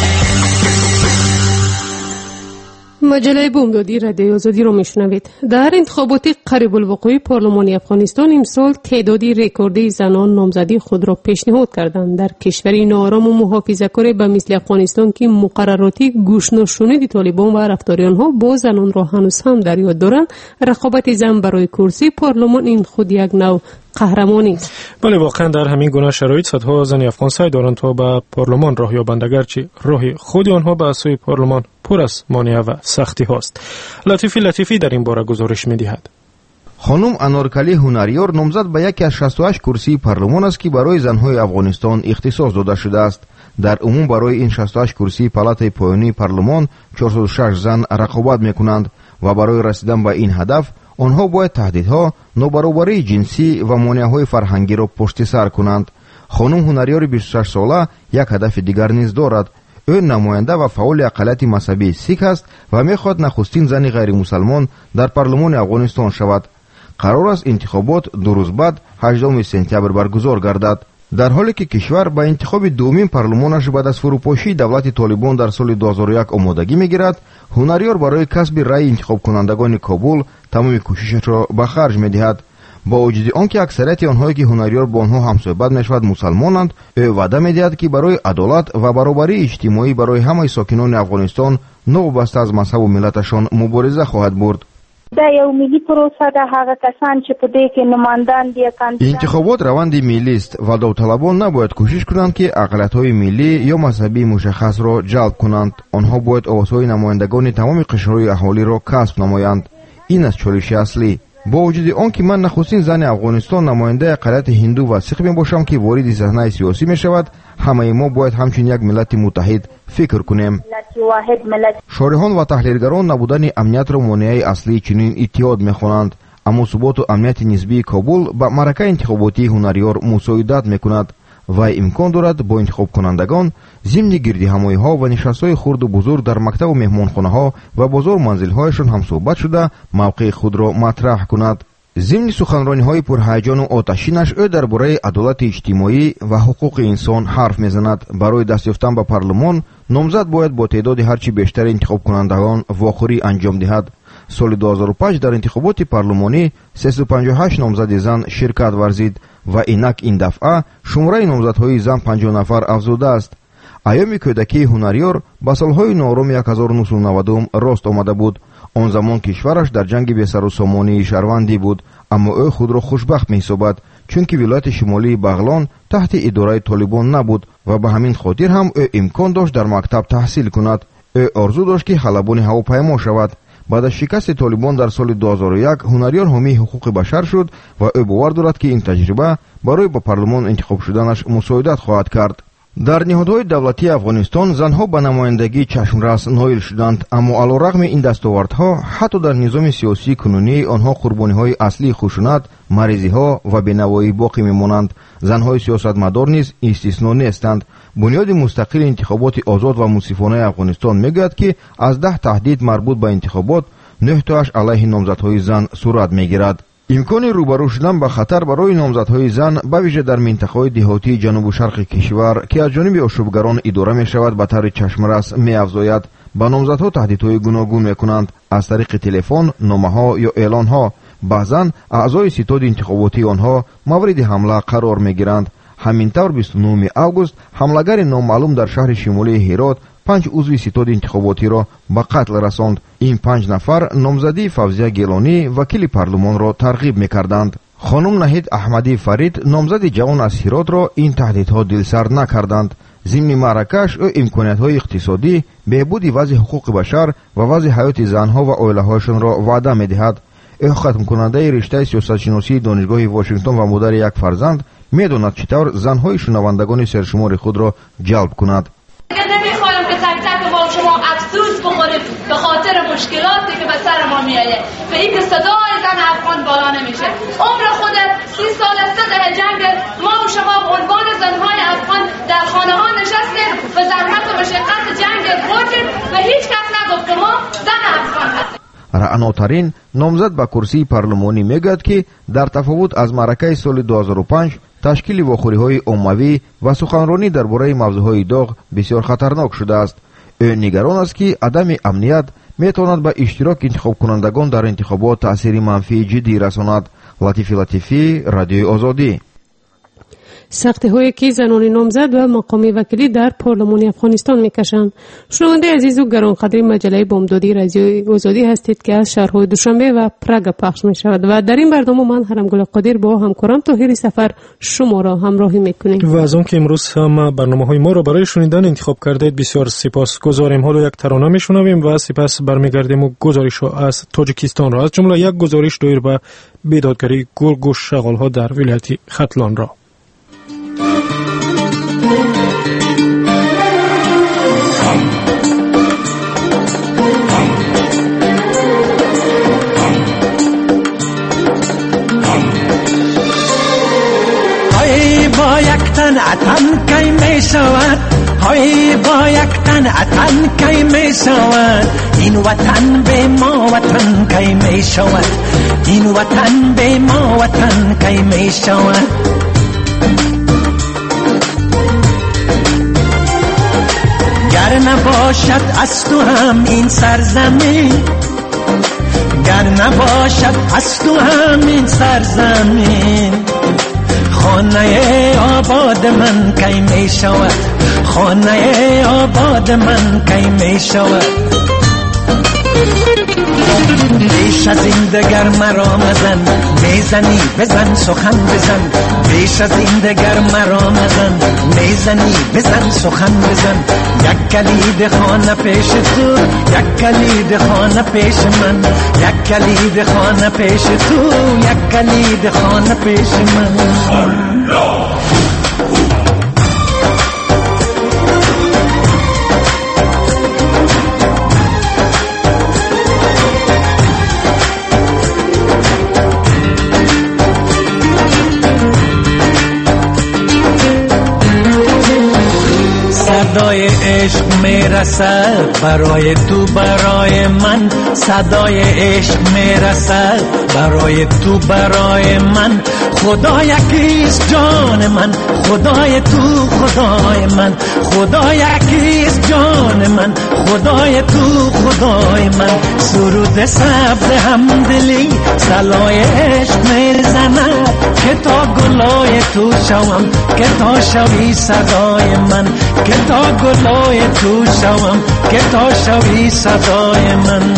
[SPEAKER 2] مجله بومدادی رادیو آزادی رو میشنوید. در انتخابات قریب الوقوع پارلمانی افغانستان امسال تعدادی رکوردی زنان نامزدی خود را پیشنهاد کردند. در کشوری ناآرام و محافظه‌کار به مثل افغانستان که مقرراتی گوش‌نشنید طالبان و رفتاری آنها با زنان را هنوز هم در یاد دارند، رقابت زن برای کرسی پارلمان این خود یک نوع قهرمانی است.
[SPEAKER 3] بله، واقعا در همین گونه شرایط صدها زن افغان سعی دارند تا به پارلمان راه یابند، اگرچه راه خود آنها به سوی پارلمان پر از مانع و سختی هاست. لطیفی در این باره گزارش می‌دهد.
[SPEAKER 5] خانم انارکلی هنریار نامزد به یکی از 68 کرسی پارلمان است که برای زنهای افغانستان اختصاص داده شده است. در عموم برای این 68 کرسی پالات پایانی پارلمان 406 زن رقابت می‌کنند و برای رسیدن به این هدف آنها باید تهدیدها، نابرابری جنسی و مانع‌های فرهنگی را پشت سر کنند. خانم هنریار 26 ساله یک هدف دیگر نیز دارد. او نماینده و فعال اقلیت مذهبی سیک است و می‌خواهد نخستین زن غیر مسلمان در پارلمان افغانستان شود. قرار است انتخابات 2 روز بعد 18 سپتامبر برگزار گردد. در حالی که کشور به انتخاب دومین پارلمانش بعد از فروپاشی دولت طالبان در سال 2001 آمادگی می‌گیرد، هنریار برای کسب رأی انتخاب کنندگان کابل تمام کوششش را به خرج می‌دهد. با وجود آنکه اکثریت آنهایی که هنریار با آنها همصحبت می‌شود مسلمانند، او وعده می‌دهد که برای عدالت و برابری اجتماعی برای همه ساکنان افغانستان نوبسته از مذهب و ملتشان مبارزه خواهد برد.
[SPEAKER 16] دا یو ملي پروسه ده، هغه کسان چې په دې کې نمایندان دي
[SPEAKER 5] انتخابات روند ملی است و داوطلبان نباید کوشش کنند که اقلیت‌های ملی یا مذهبی مشخص را جلب کنند. آنها باید آوازهای نمایندگان تمام قشرهای اهالی را کسب نمایند. این است چالش اصلی. با وجود آنکه من نخستین زن افغانستان نماینده اقلیت هندو و سیخ میباشم که وارد صحنه سیاسی میشود، همه ما باید همچون یک ملت متحد فکر کنیم. شارحان و تحلیلگران نبودن امنیت را مانع اصلی چنین اتحاد میخوانند، اما ثبات و امنیت نسبی کابل به معرکه انتخاباتی هنریار مساعدت میکند و امکان دارد با انتخاب کنندگان ضمن گردی همایی ها و نشست‌های خرد و بزرگ در مکتب و مهمانخانه ها و بازار منزل هایشان هم صحبت شده موقع خود را مطرح کند. ضمن سخنرانی های پرهیجان و آتشینش او درباره عدالت اجتماعی و حقوق انسان حرف میزند. برای دست یافتن به پارلمان نامزد باید با تعداد هرچی بیشتر انتخاب کنندگان واخوری انجام دهد. سال 2005 در انتخابات پارلمانی 358 نامزد زن شرکت ورزید و اینک این دفعه شماره نامزدهای زن 50 نفر افزوده است. ایام کودکی هنریار با سالهای نوآرام 1990 راست آمده بود. آن زمان کشورش در جنگ بی سر و سامانی شهروندی بود، اما او خود را خوشبخت می‌حسابد چون که ولایت شمالی بغلان تحت اداره طالبان نبود و به همین خاطر هم او امکان داشت در مکتب تحصیل کند. او آرزو داشت که خلبان هواپیما شود. بعد از شکست طالبان در سال 2001 هنریار حامی حقوق بشر شد و او باور دارد که این تجربه برای به پارلمان انتخاب شدنش مساعدت خواهد کرد. در نهادهای دولتی افغانستان زنها به نمایندگی چشمرس نایل شدند، اما علیرغم این دستاوردها حتی در نظام سیاسی کنونی آنها قربانی‌های اصلی خشونت، مریضی‌ها و بینوایی باقی می‌مانند. زنهای سیاستمدار نیز استثنا نیستند. بنیاد مستقل انتخابات آزاد و منصفانه افغانستان می‌گوید که از 10 تهدید مربوط به انتخابات 9 تاش علیه نامزدهای زن صورت می‌گیرد. امکان روبرو شدن با خطر برای نامزدهای زن به ویژه در منطقه‌های دهاتی جنوب و شرق کشور که از جانب آشوبگران اداره می‌شود به طور چشمرس می‌افزاید. با نامزدها تهدیدهای گوناگون می‌کنند از طریق تلفن، نامه‌ها یا اعلان‌ها. بعضاً اعضای ستاد انتخاباتی آنها مورد حمله قرار می‌گیرند. همینطور 29 اوگوست حمله‌گر نامعلوم در شهر شمالی هرات 5 عضو ستاد انتخاباتی را به قتل رساند. این 5 نفر نامزدی فوزیه گیلانی وکیل پارلمان را ترغیب می‌کردند. خانم نهید احمدی فرید نامزد جوان از هرات را این تهدیدها دلسرد نکردند. ضمن معرکش او امکانیت‌های اقتصادی، بهبود وضع حقوق بشر و وضع حیات زنها و عائله‌هایشان را وعده می‌دهد. او ختم کننده رشته سیاستشناسی دانشگاه واشنگتن و مادر یک فرزند می‌داند چطور زن‌های شنوندگان سرشمار خود را جلب کند.
[SPEAKER 17] نمیخوایم که تک تک ما شما افسوس بخوریم به خاطر مشکلاتی که به سر ما میآید، به اینکه صدای زن افغان بالا نمیشه. عمر خود 30 سال است در جنگ به زحمت و مشقت جنگ خودیم و هیچ کس نگفت ما زن افغان هستیم.
[SPEAKER 5] раънотарин номзад ба курсии парлумонӣ мегӯяд ки дар тафовут аз маъракаи соли 2005 ташкили вохӯриҳои оммавӣ ва суханронӣ дар бораи мавзӯъҳои доғ бисёр хатарнок шудааст. ӯ нигарон аст ки адами амният метавонад ба иштироки интихобкунандагон дар интихобот таъсири манфии ҷиддӣ расонад. латифи латифӣ, радиои озодӣ.
[SPEAKER 2] سختی‌هایی که زنان نامزد و مقامی وکیلی در پارلمان افغانستان می‌کشند. شنونده عزیز و گرانقدر مجله بامدادی رادیوی آزادی هستید که از شهرهای دوشنبه و پراگ پخش می‌شود و در این برنامه من هرمگل قادر با همکارم طاهر سفر شما را همراهی می‌کنیم.
[SPEAKER 3] و از اون که امروز هم برنامه‌های ما را برای شنیدن انتخاب کردید بسیار سپاسگزاریم. حالا یک ترانه می‌شنویم و سپس برمیگردیم و گزارش‌ها از تاجیکستان را از جمله یک گزارش دایر به بیدادگری گرگ و شغال‌ها در ولایت ختلان را.
[SPEAKER 18] با یک تن عطن کی می شود های با یک تن عطن کی می شود این وطن به ما وطن کی می شود این وطن به ما وطن کی می شود گر نباشد از تو هم این سرزمین گر نباشد از تو هم این سرزمین خانه آباد من کی می شود خانه آباد من کی می شود بیش از این دگر مرا مزن میزنی بزن سخن بزن بیش از این دگر مرا مزن میزنی بزن سخن بزن یک کلید خانه پیش تو یک کلید خانه پیش من یک کلید خانه پیش تو یک کلید خانه پیش من صدای عشق میرسد برای تو برای من صدای عشق میرسد برای تو برای من خدا یکیست جان من خدای تو خدای من خدا یکیست جان من خدای تو خدای من سرود سبز همدلی سلای عشق میزند که تا گلای تو شوم که تا شوی صدای من که تا گلای تو شوم که تا شوی صدای من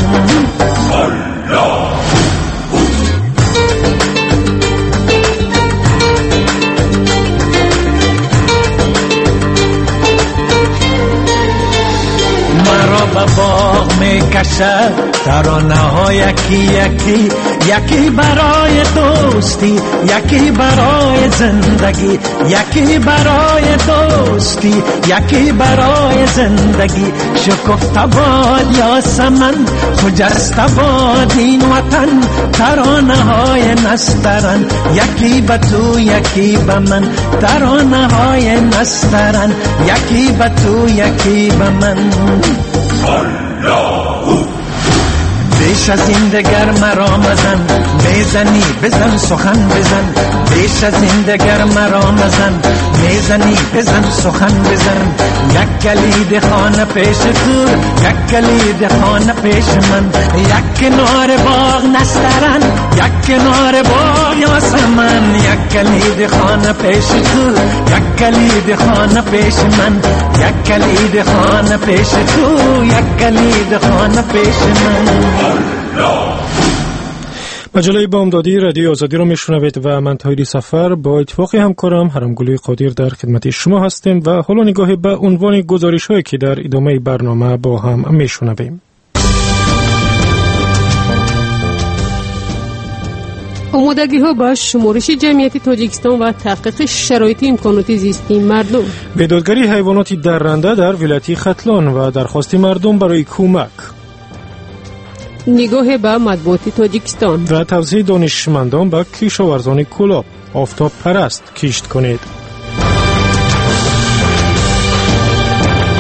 [SPEAKER 18] مرا به باغ میکشد ترانه ها یکی یکی یکی برای دوستی یکی برای زندگی یکی برای دوستی یکی برای زندگی شکفته باد یاسمن خجسته باد این وطن ترانه های نسترن یکی به تو یکی به من ترانه های نسترن یکی به تو یکی به من بیش از این دگر مرا مزن میزنی بزن سخن بزن بیش از این دگر مرا مزن میزنی بزن سخن بزن یک کلید خانه پیش تو یک کلید خانه پیش من یک کنار باغ نسترن یک کنار باغ یاسمن یک کلید خانه پیش تو یک کلید خانه پیش من یک کلید خانه پیش تو یک کلید خانه پیش من
[SPEAKER 3] مجله بامدادی رادیو آزادی رو میشنوید و من طاهر سفر با اتفاق همکارم هرمگل قادر در خدمت شما هستیم و حالا نگاهی به عنوان گزارش‌هایی که در ادامه برنامه با هم میشنویم.
[SPEAKER 2] آمادگی‌ها با شمارش جمعیت تاجیکستان و تحقیق شرایط امکانات زیستی مردم.
[SPEAKER 3] بیدادگری حیوانات درنده در ولایت ختلان و درخواست مردم برای کمک.
[SPEAKER 2] نگاه به مطبوعات تاجیکستان
[SPEAKER 3] و توضیح دانشمندان به کشاورزان کلاب آفتاب پرست کشت کنید.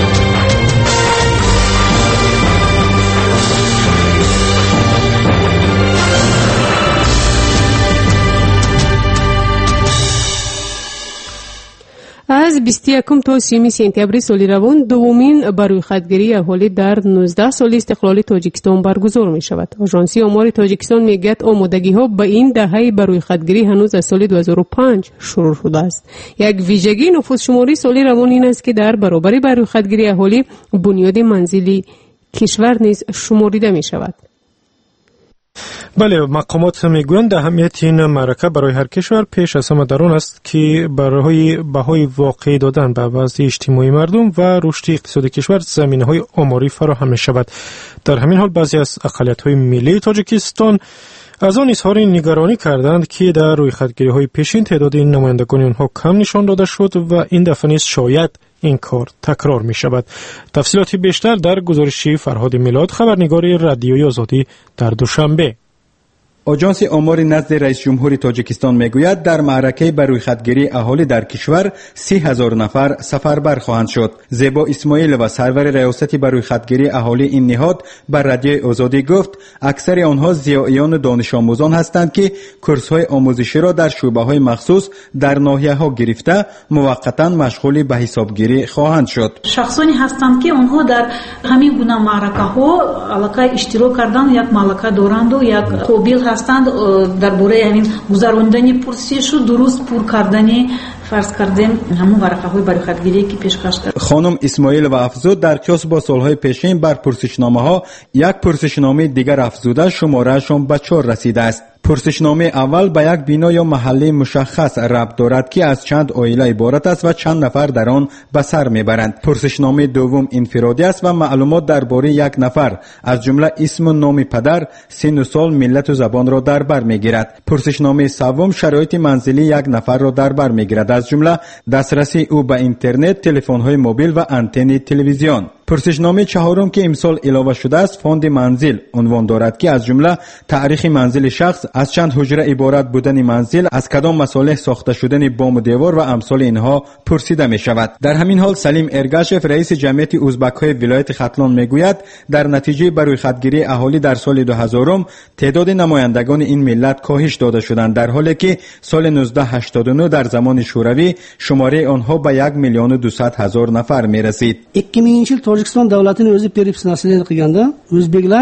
[SPEAKER 2] از 21 تا 30 سپتامبر سال روان دومین برویخوادگیری اهالی در 19 سال استقلال تاجیکستان برگزار می شود. آژانس آمار تاجیکستان میگوید آمادگی ها به این دهه برویخوادگیری هنوز از سال 2005 شروع شده است. یک ویژگی نفوس شماری سال روان این است که در برابر برویخوادگیری اهالی بنیاد منزلی کشور نیز شماریده می شود.
[SPEAKER 3] بله، مقامات میگویند اهمیت این معرکه برای هر کشور پیش از همه در آن است که برای بهای واقعی دادن به وضع اجتماعی مردم و رشد اقتصادی کشور زمینه‌های آماری فراهم می شود. در همین حال بعضی از اقلیت‌های ملی تاجیکستان از آن اظهار نگرانی کردند که در رویخوادگیری‌های پیشین تعداد نمایندگان آنها کم نشان داده شد و این دفعه نیز شاید این کار تکرار می شود. تفصیلات بیشتر در گزارش فرهاد میلاد، خبرنگار رادیوی آزادی در دوشنبه.
[SPEAKER 19] آژانس آمار نزد رئیس جمهور تاجیکستان میگوید در معرکه بر رویخوادگیری اهالی در کشور 30,000 نفر سفربر خواهند شد. زیبا اسماعیل و سرور ریاست بر رویخوادگیری اهالی این نهاد بر رادیوی آزادی گفت اکثر آنها ضیاعیان دانش آموزان هستند که کورس‌های آموزشی را در شعبه‌های مخصوص در ناحیه‌ها گرفته موقتا مشغول به حسابگیری خواهند شد.
[SPEAKER 20] شخصانی هستند که آنها در همین گونه معرکه‌ها علاقه اشتراک کردند، یک معرکه دارند و یک قابل هستند درباره همین گذراندن پرسش و درست پر کردن فرض کردیم همون ورقه‌های برویخوادگیری که پیشکش کرد.
[SPEAKER 19] خانم اسماعیل و افزود در قیاس با سالهای پیشین بر پرسشنامه‌ها یک پرسشنامه دیگر افزوده شماره‌شان به 4 رسیده است. پرسشنامه اول به یک بنا یا محله مشخص ربط دارد که از چند عائله عبارت است و چند نفر در آن به سر میبرند. پرسشنامه دوم انفرادی است و معلومات درباره یک نفر از جمله اسم و نام پدر، سن و سال، ملت و زبان را در بر میگیرد. پرسشنامه سوم شرایط منزلی یک نفر را در بر میگیرد از جمله دسترسی او به اینترنت، تلفن‌های موبیل و آنتن تلویزیون. پرسشنامه چهارم که امسال اضافه شده است فاند منزل عنوان دارد که از جمله تاریخ منزل شخص، از چند حجره عبارت بودن منزل، از کدام مصالح ساخته شدن بام و دیوار و امثال اینها پرسیده می شود. در همین حال سلیم ارگاشف رئیس جمعیت ازبک‌های ولایت ختلان میگوید در نتیجه برویخوادگیری اهالی در سال 2000 تعداد نمایندگان این ملت کاهش داده شدند در حالی که سال 1989 در زمان شوروی شماره آنها به 1,200,000 نفر می رسید.
[SPEAKER 21] Tojikiston davlatining o'zi perepsiyasini qilganda o'zbeklar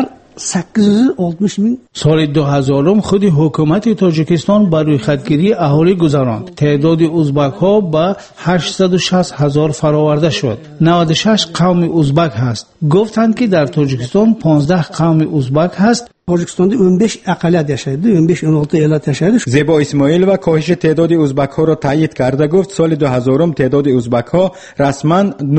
[SPEAKER 21] 860,000
[SPEAKER 11] سال 2000 خود حکومت تاجیکستان بر رویخوادگیری اهالی گذراند. تعداد ازبک ها به 860,000 فراورده شد. 96 قوم ازبک هست. گفتند که در تاجیکستان 15 قوم ازبک هست.
[SPEAKER 21] Tojikistonda 15 اقلیت yaşaydı, 15-16 ایالت yaşaydı.
[SPEAKER 19] زیبا اسماعیل و کاهش تعداد ازبک ها را تایید کرده گفت سال 2000 تعداد ازبک ها رسما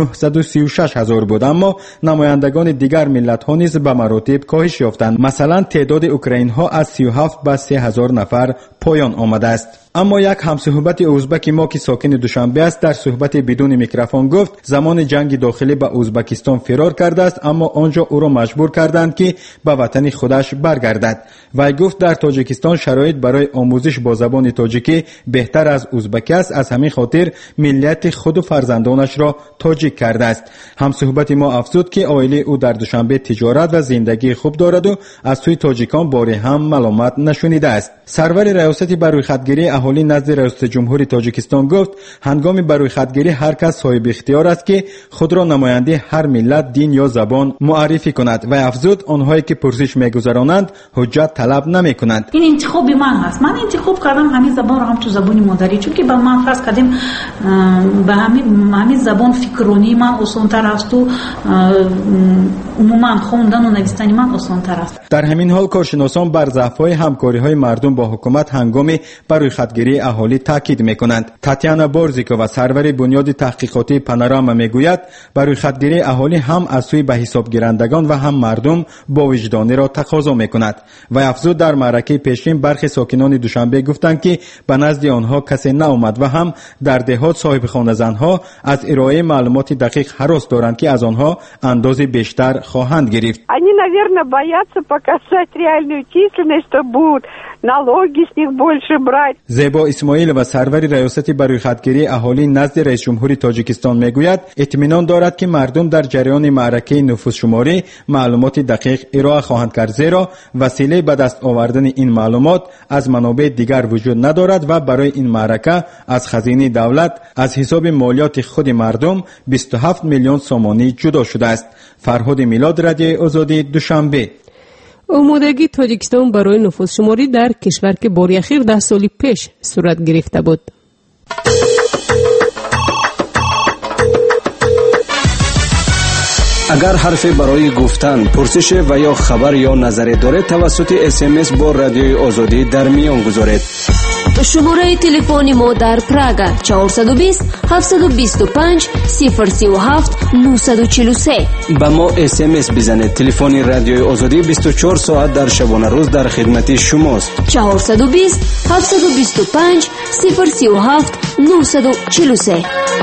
[SPEAKER 19] 936,000 بود، اما نمایندگان دیگر ملت ها نیز به مراتب کاهش یافتند. مثلا تعداد اوکراین ها از 37 به 30,000 نفر پایان آمده است. اما یک همصحبت ازبک ما که ساکن دوشنبه است در صحبت بدون میکروفون گفت زمان جنگ داخلی به ازبکستان فرار کرده است، اما آنجا او را مجبور کردند که به وطن خودش برگردد. وی گفت در تاجیکستان شرایط برای آموزش با زبان تاجیکی بهتر از ازبکی است، از همین خاطر ملیت خود و فرزندانش را تاجیک کرده است. همصحبت ما افزود که عائله او در دوشنبه تجارت و زندگی خوب دارد و از سوی تاجیکان باری هم ملامت نشنیده است. سرور ریاست بر رویخوادگیری اهالی نزد رئیس جمهور تاجیکستان گفت هنگام بر رویخوادگیری هر کس صاحب اختیار است که خود را نماینده هر ملت، دین یا زبان معرفی کند و افزود آنهایی که پرسش میگذرانند حجت طلب نمیکنند.
[SPEAKER 20] این انتخاب من هست. من انتخاب کردم همین زبان را هم تو زبان مادری، چون که با من فرض کردیم به همین زبان فکرونی من آسان‌تر است و عموما خوندن و نوشتن من آسان‌تر است.
[SPEAKER 19] در همین حال کارشناسان بر ضعف‌های همکاری‌های مردم با حکومت هنگام بر رویخوادگیری اهالی تاکید میکنند. تاتیانا بورزیکو و سرور بنیاد تحقیقاتی پانوراما میگوید بر رویخوادگیری اهالی هم از سوی به حساب گیرندگان و هم مردم با وجدانی را تقاضا میکند و افزود در معرکه پیشین برخی ساکنان دوشنبه گفتند که به نزد آنها کسی نآمد و هم در دهات صاحب خانه زنها از ارائه معلومات دقیق هراس دارند که از آنها اندازه بیشتر خواهند گرفت.
[SPEAKER 22] Они, наверное, боятся показать реальную численность, что будут налоги с них больше брать.
[SPEAKER 19] زیبا اسماعیل و سرور ریاست برای خودگیری اهالی نزد رئیس جمهوری تاجیکستان میگوید اطمینان دارد که مردم در جریان معرکه نفوس شماری معلومات دقیق ارائه خواهند کرد، زیرا وسیله به دست آوردن این معلومات از منابع دیگر وجود ندارد و برای این معرکه از خزینه دولت از حساب مالیات خود مردم 27 میلیون سومانی جدا شده است. فرهاد میلاد، رادیوی آزادی، دوشنبه.
[SPEAKER 2] آمادگی تاجیکستان برای نفوس شماری در کشور که بار اخیر 10 سال پیش صورت گرفته بود.
[SPEAKER 6] اگر حرفی برای گفتن، پرسش و یا خبر یا نظری دارید توسط SMS با رادیوی آزادی در میان گذارید.
[SPEAKER 7] شماره تلفن ما در پراگ 420 725 037 943.
[SPEAKER 6] با ما SMS بزنید. تلفن رادیوی آزادی 24 ساعت در شبانه روز در خدمت شماست.
[SPEAKER 7] 420 725 037 943.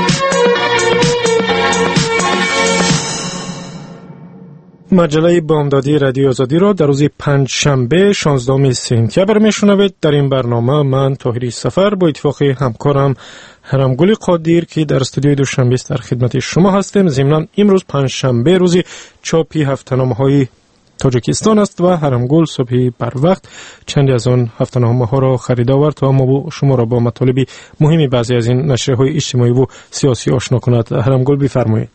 [SPEAKER 3] مجله بامدادی رادیو آزادی را در روز پنجشنبه 16 سپتامبر میشنوید. در این برنامه من طاهری سفر با اتفاق همکارم هرمگل قادیر که در استودیوی دوشنبه در خدمت شما هستیم. ضمناً امروز پنجشنبه روز چاپی هفته‌نامه‌های تاجیکستان است و هرمگل صبح بر وقت چندی از آن هفته‌نامه‌ها را خرید آورد تا ما شما را با مطالب مهمی بعضی از این نشریه‌های اجتماعی و سیاسی آشنا کند. هرمگل بفرمایید.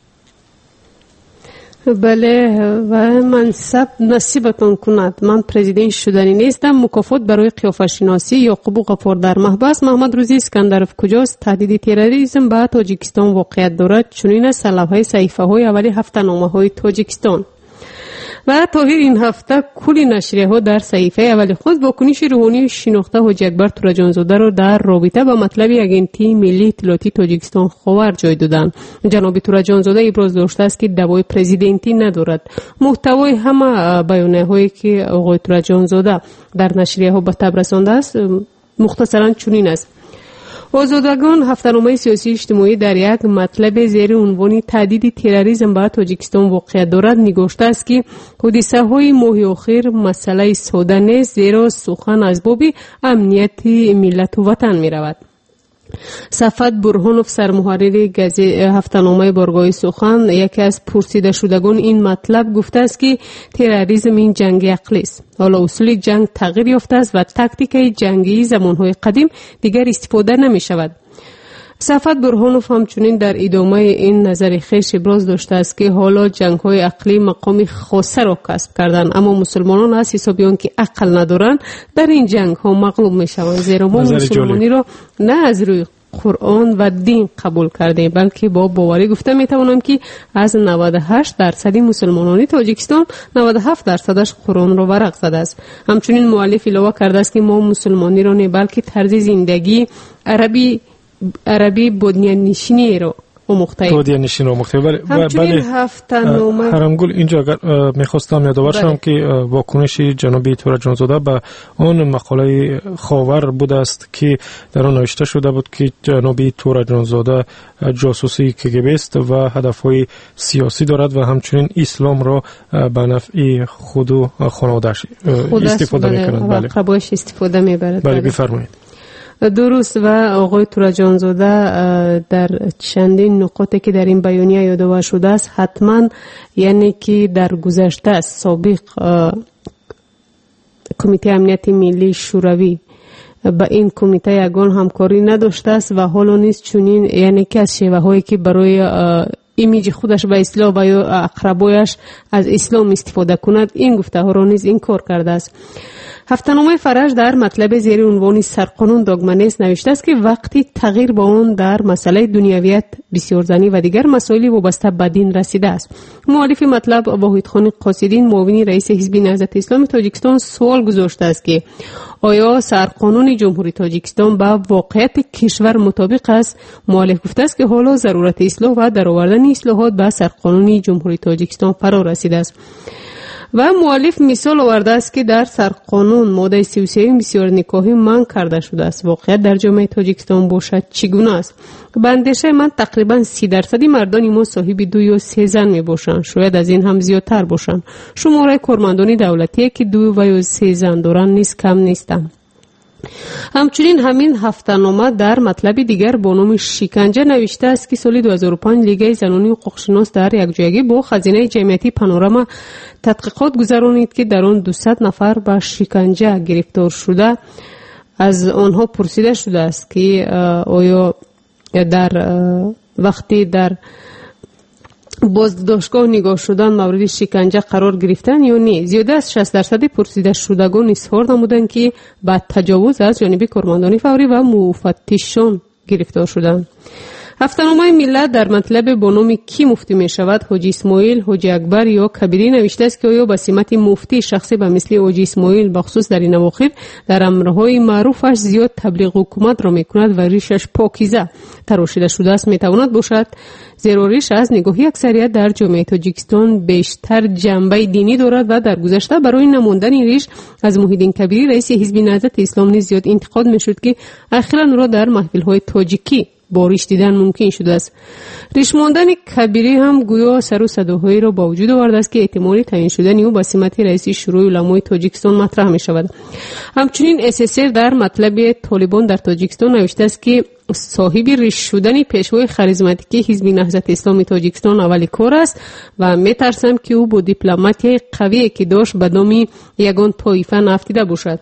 [SPEAKER 2] بله و منصب نصیبتون کند. من پرزیدنت شدنی نیستم. مکافات برای قیافه شناسی یعقوب غفار در محبس. محمد روزی اسکندرف کجاست؟ تهدید تروریسم به تاجیکستان واقعیت دارد. چنین است سلب‌های صحیفه‌های اولی هفته‌نامه‌های تاجیکستان. و تا این هفته کلی نشریه‌ها در صحیفه اول خود واکنش روحانی شناخته حاج اکبر تورجانزاده را در رابطه با مطلب اگنتی ملی اطلاعاتی تاجیکستان خاور جای دادند. جناب تورجانزاده ابراز داشته است که دوای پرزیدنتی ندارد. محتوای همه بیانیه‌هایی که آقای تورجانزاده در نشریه‌ها به تب رسانده است مختصراً چنین است: آزادگان هفته‌نامه سیاسی اجتماعی در یک مطلب زیر عنوان تهدید تروریسم به تاجیکستان واقع دارد نگاشته است که حادثه‌های ماه اخیر مسئله ساده نیست، زیرا سخن از باب امنیت ملت و وطن می‌رود. صفت برهانوف سرمحرر هفته‌نامه بارگاه سخن یکی از پرسیده شدگان این مطلب گفته است که تروریسم این جنگ عقلی است. حالا اصول جنگ تغییر یافته است و تاکتیکای جنگی زمانهای قدیم دیگر استفاده نمی شود. صفت برهانوف همچنین در ادامه این نظر خویش ابراز داشته است که حالا جنگ‌های عقلی مقام خاصه را کسب کردند، اما مسلمانان از حساب آنکه عقل ندارند در این جنگ‌ها مغلوب می‌شوند، زیرا ما مسلمانی را نه از روی قرآن و دین قبول کردیم بلکه با باوری گفته میتوانم که از 98% مسلمانان تاجیکستان 97%ش قرآن را ورق زده است. همچنین مؤلف علاوه کرده است که ما مسلمانی را نه بلکه طرز زندگی عربی بنیان‌نشینی را آموخته ایم.
[SPEAKER 3] بله هرمگل اینجا اگر میخواستم یادآور شم که واکنش جناب تورجانزاده به اون مقاله خاور بوده است که در آن نوشته شده بود که جناب تورجانزاده جاسوسی KGB است و هدفهای سیاسی دارد و همچنین اسلام را به نفع خود و خانواده‌اش استفاده می‌کند.
[SPEAKER 2] بله اقربایش استفاده می‌برد.
[SPEAKER 3] بله بفرمایید.
[SPEAKER 2] درست و آقای تورجانزاده در چندین نقاطی که در این بیانیه یادآور شده است حتما یعنی که در گذشته سابق کمیته امنیت ملی شوروی با این کمیته یگان همکاری نداشته است و حالا نیز چنین یعنی که از شیوه هایی که برای ایمیج خودش به اسلام و یا اقربایش از اسلام استفاده کند این گفته ها را نیز انکار کرده است. هفته‌نامه فرج در مطلب زیر عنوان سرقانون داگمنیست نوشته است که وقتی تغییر با آن در مسئله دنیویت، بسیارزنی و دیگر مسائل وابسته به دین رسیده است. مؤلف مطلب واحدخان قاصدین معاون رئیس حزب نهضت اسلامی تاجیکستان سوال گذاشته است که آیا سرقانون جمهوری تاجیکستان با واقعیت کشور مطابق است؟ مؤلف گفته است که حالا ضرورت اصلاح و درآوردن اصلاحات به سرقانون جمهوری تاجیکستان فرا رسیده است. و مؤلف مثال آورده است که در سرقانون ماده 33 بسیار نکاحی منع کرده شده است. واقعیت در جامعه تاجیکستان باشد چگونه است؟ به اندیشه من تقریبا 30% مردان ما صاحب 2 یا 3 زن می باشند، شاید از این هم زیادتر باشند. شماره کارمندان دولتی که 2 و یا 3 زن دارند نیز کم نیستند. همچنین همین هفته‌نامه در مطلب دیگر با نام شکنجه نوشته است که سال 2005 لیگ زنانی حقوق‌شناس در یکجایی با خزینه جمعیتی پانوراما تحقیقات گذرانید که در آن 200 نفر به شکنجه گرفتار شده. از آنها پرسیده شده است که آیا در وقتی در بازداشتگاه نگاه شدن مورد شکنجه قرار گرفتن یا نه. زیاده از 60% پرسیده شدگان اظهار نمودند که با تجاوز از جانب کارمندان فوری و مفتشان گرفتار شدند. هفته‌نامه ملت در مطلب با نام کی مفتی می شود حاجی اسماعیل، حاجی اکبر یا کبیری نوشته است که آیا به سمت مفتی شخصی به مثل حاجی اسماعیل بخصوص در این اواخر در امرهای معروفش زیاد تبلیغ حکومت را می کند و ریشش پاکیزه تراشیده شده است می تواند باشد، زیرا ریش از نگاهی اکثریت در جامعه تاجیکستان بیشتر جنبه دینی دارد و در گذشته برای نمودن این ریش از محیدین کبیری رئیس حزب نهضت اسلام نیز زیاد انتقاد می شد که اخیراً را در محفل‌های تاجیکی با ریش دیدن ممکن شده است. ریش ماندن کبیری هم گویا سر و صداهایی را با وجود آورده است که احتمال تعیین شدن او به سمت رئیس شورای علمای تاجیکستان مطرح می شود. همچنین SSR در مطلب طالبان در تاجیکستان نوشته است که صاحب ریش شدن پیشوای خاریزماتیک حزب نهضت اسلامی تاجیکستان اولی کار است و می ترسم که او با دیپلماتی قوی که داشت به نام یگان طایفه نفتیده باشد.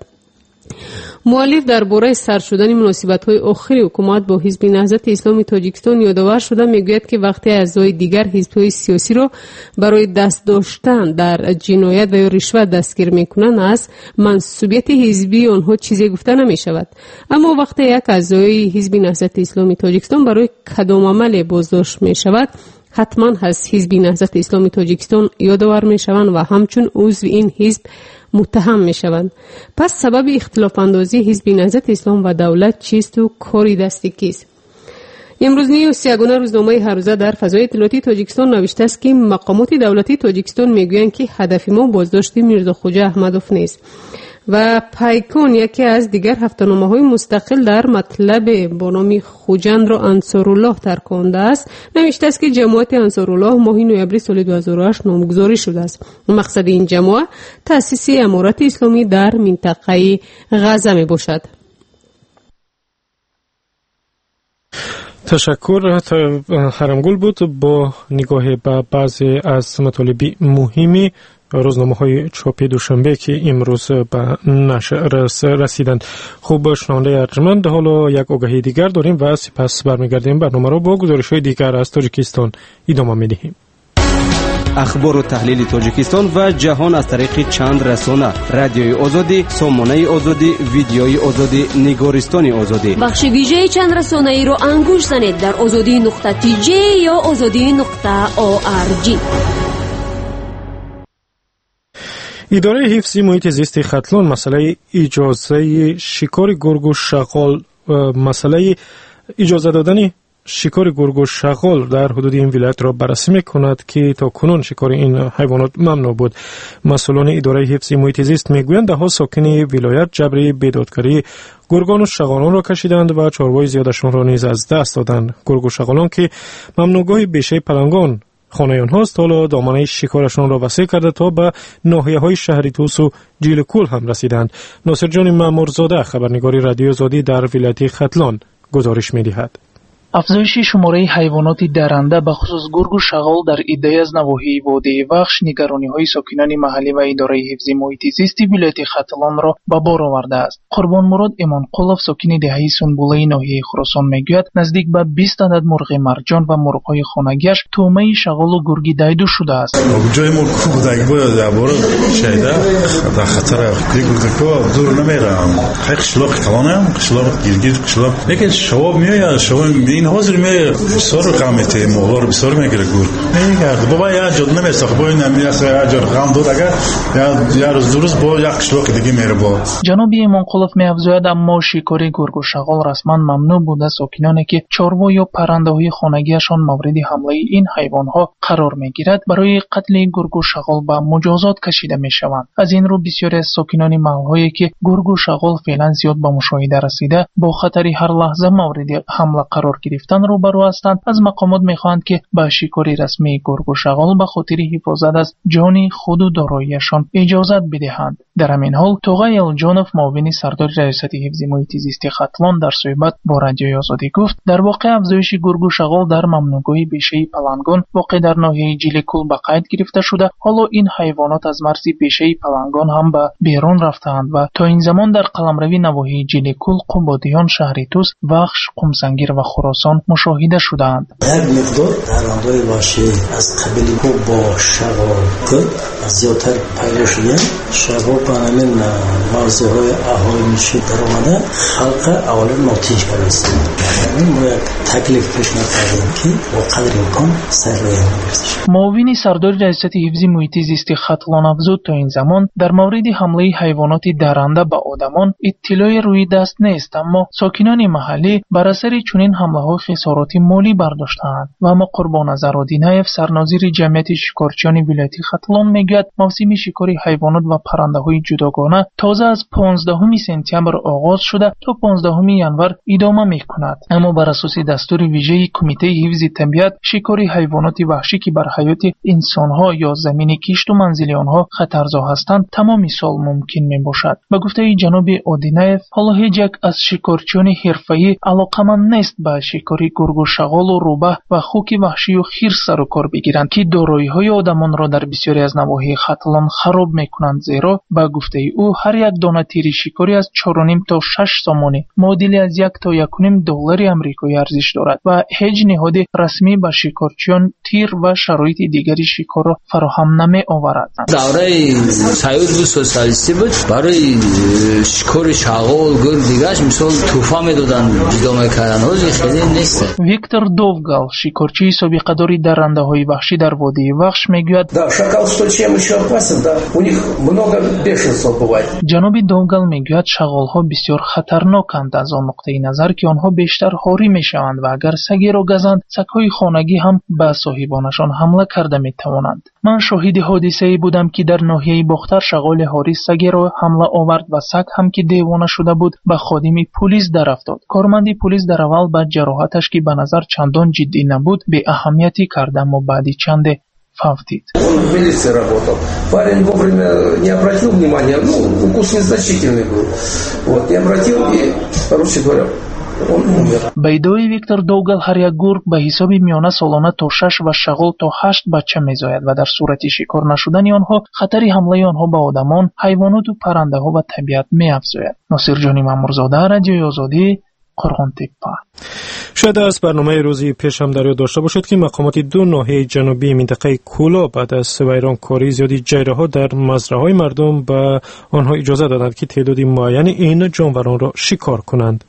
[SPEAKER 2] مؤلف درباره سر شدن مناسبت‌های آخری حکومت با حزب نهضت اسلامی تاجیکستان یادآور شده میگوید که وقتی اعضای دیگر حزب‌های سیاسی را برای دست داشتن در جنایت و یا رشوت دستگیر میکنند از منصوبیت حزبی آنها چیزی گفته نمیشود، اما وقتی یک اعضای حزب نهضت اسلامی تاجیکستان برای کدام عمل بازداشت میشود حتما از حزب نهضت اسلامی تاجیکستان یادآور میشوند و همچون عضو این حزب متهم میشوند. پس سبب اختلاف اندازی حزب نهضت اسلام و دولت چیست و کاری دستی کیست؟ امروز نیوز یگانه روزنامه هر روزه در فضای اطلاعاتی تاجیکستان نوشته است که مقامات دولتی تاجیکستان میگویند که هدف ما بازداشت میرزا خوجا احمدوف نیست و پیکان یکی از دیگر هفته‌نامه‌های مستقل در مطلب با نام خوجند را انصارالله ترکانده است. نوشته است که جماعت انصارالله ماه نوامبر سال 2008 نامگذاری شده است. مقصد این جماعت تأسیس امارت اسلامی در منطقه غزه می باشد.
[SPEAKER 3] تشکر. حرمگل بود با نگاه به بعضی از مطالب مهمی روزنامه‌های چاپی دوشنبه که امروز به نشر رسیدند. خوب شنونده ارجمند، حالا یک آگهی دیگر داریم و سپس برمیگردیم برنامه را با گزارش‌های دیگر از تاجیکستان ادامه می‌دهیم.
[SPEAKER 6] اخبار و تحلیل تاجیکستان و جهان از طریق چند رسانه: رادیوی آزادی، سامانه آزادی، ویدیوی آزادی، نگارستان آزادی.
[SPEAKER 7] بخش ویژه چند رسانه ای رو انگوش زنید در azadi.tj یا azadi.org.
[SPEAKER 3] اداره حفظ محیط زیست ختلان مسئله اجازه شکار گرگ و شغال اجازه دادن شکار گرگ و شغال در حدود این ولایت را بررسی می‌کند که تا کنون شکار این حیوانات ممنوع بود. مسئولان اداره حفظ محیط زیست میگویند ده‌ها ساکن ولایت جبر بیدادکاری گرگان و شغالان را کشیدند و چاروای زیادشان را نیز از دست دادند. گرگ و شغالان که ممنوعگاه بیشه پلنگان خانه آنهاست، حالا دامنه شکارشان را وسیع کرده تا به ناحیه‌های شهری توس و جیلکول هم رسیدند. ناصر جان مامورزاده، خبرنگار رادیو آزادی در ولایت ختلان، گزارش می‌دهد.
[SPEAKER 4] افزایش شماره حیوانات درنده به خصوص گرگ و شغال در عده از نواحی وادی وخش نگرانی‌های ساکنان محلی و اداره حفظ محیط زیست ولایت ختلان را به بار آورده است. قربان مراد ایمانقلوف ساکن دهه سنبوله ناحیه خراسان میگوید نزدیک به 20 عدد مرغ مرجان و مرغ‌های خانگی‌اش تومه شغال و گرگ دایدو شده است.
[SPEAKER 22] جای مرغ بودگی بود درباره شیده در خطر گرگ‌ها دور نمیرم. خیلی قشلاق کلانم، قشلاق گیرگیر قشلاق. لیکن شواب میاد، شواب این حاضر می بسیار قامته مغلار بسیار میگیره گور میگرد بابا یا جد نمیساخت با این نمیاسه اجر غم داد اگر یا روز درست با یک شلوک دیگه میره با
[SPEAKER 4] جناب ایمانقلوف میافزاید اما شکار گرگ و شغال رسما ممنوع بوده. ساکنانی که چاروا یا پرنده‌های خانگیشان مورد حمله این حیوانات قرار میگیرد برای قتل گرگ و شغال به مجازات کشیده میشوند. از این رو بسیاری از ساکنان محلهایی که گرگ و شغال فعلا زیاد به مشاهده رسیده با خطر هر لحظه مورد حمله قرار گیرند گرفتن روبرو هستند از مقامات میخواهند که به شکاری رسمی گرگ و شغال به خاطر حفاظت از جان خود و داراییشان اجازت بدهند. در همین حال توغای الجانов معاون سردار ریاست حفظ محیط زیست ختلان در صحبت با رادیوی آزادی گفت در واقع افزایش گرگ و شغال در ممنوعگاه بیشه پلنگان واقع در ناحیه جیلیکول به قید گرفته شده. حالا این حیوانات از مرز بیشه پلنگان هم به بیرون رفتند و تا این زمان در قلمروی نواحی جیلیکول، قوبادیان، شهر توس، وخش، قمسنگیر و خراسان مشاهده شدند.
[SPEAKER 8] یک مقدار درندهای وحشی از قبیل کو با شغال زیادتر پیدا شده. شغال به همین موضوعهای اهالی میشه در آمده خلق اول ناتیج کرده است. ما یک تکلیف پیشنهاد کردیم که با قدر امکان سر روی بگذاریم.
[SPEAKER 4] معاون سردار ریاست حفظ محیط زیست ختلان افزود تا این زمان در مورد حمله حیوانات درنده به آدمان اطلاعی روی دست نیست، اما ساکنان محلی بر اثر چنین حمله‌ها خسارات مالی برداشتند. و اما قربان نظر دینایف سرناظر جمعیت شکارچیان ولایت ختلان میگوید موسم شکار حیوانات و پرنده‌های جداگانه تازه از 15 سپتامبر آغاز شده تا 15 ژانویه ادامه می‌کند. اما بر اساس دستور ویژه کمیته حفظ طبیعت شکار حیوانات وحشی که بر حیات انسان‌ها یا زمین کشت و منزل آنها خطرزا هستند تمام سال ممکن میباشد. به گفته جناب اودینایف حالا هیچ یک از شکارچیان حرفه‌ای علاقمند نیست به شکار گرگ و شغال و روبه و خوک وحشی و خرس سر و کار بگیرند که دارایی‌های آدمان را در بسیاری از نواحی ختلان خراب میکنند، زیرا به گفته او هر یک دانه تیر شکاری از 4.5 تا 6 سامانه معادل از 1 تا 1.5 دلار آمریکایی ارزش دارد و هیچ نهاد رسمی به شکارچیان تیر و شرایط دیگری شکار را فراهم نمی آورد.
[SPEAKER 9] دوره سیاست بود، سوسیالیستی بود، برای شکار شغال گرگ دیگرش مثال توفا میدادن ادامه کردن. حاضر خیلی نیست.
[SPEAKER 4] ویکتور دووگال شکارچی سابقه داری درنده های وحشی در وادی وخش میگوید جناب دووگال میگوید شغال ها بسیار خطرناکند از آن نقطه نظر که آنها بیشتر هاری میشوند و اگر سگی را گزند سگ‌های خانگی هم به صاحبانشان حمله کرده میتوانند. من شاهد حادثه ای بودم که در ناحیه باختر شغال هاری سگی را حمله آورد و سگ هم که دیوانه شده بود به خادم پلیس در افتاد. کارمند پلیس در اول بعد جراحتش که به نظر چندان جدی نبود به اهمیتی کرد، اما بعدی چند فوتید. به ادعای ویکتور دووگال هر یک گرگ به حساب میانه سالانه تا 6 و شغال تا 8 بچه میزاید و در صورت شکار نشدن آنها خطر حمله آنها به آدمان، حیوانات و پرنده ها و طبیعت میافزاید. ناصر جانی مامورزاده، رادیوی آزادی، قرغن‌تپه.
[SPEAKER 3] شاید از برنامه روزی پیش هم در یاد داشته باشید که مقامات دو ناحیه جنوبی منطقه کولا بعد از ویرانکاری زیادی جیره‌ها در مزرعه‌های مردم به آنها اجازه دادند که تعداد معین این جانوران را شکار کنند.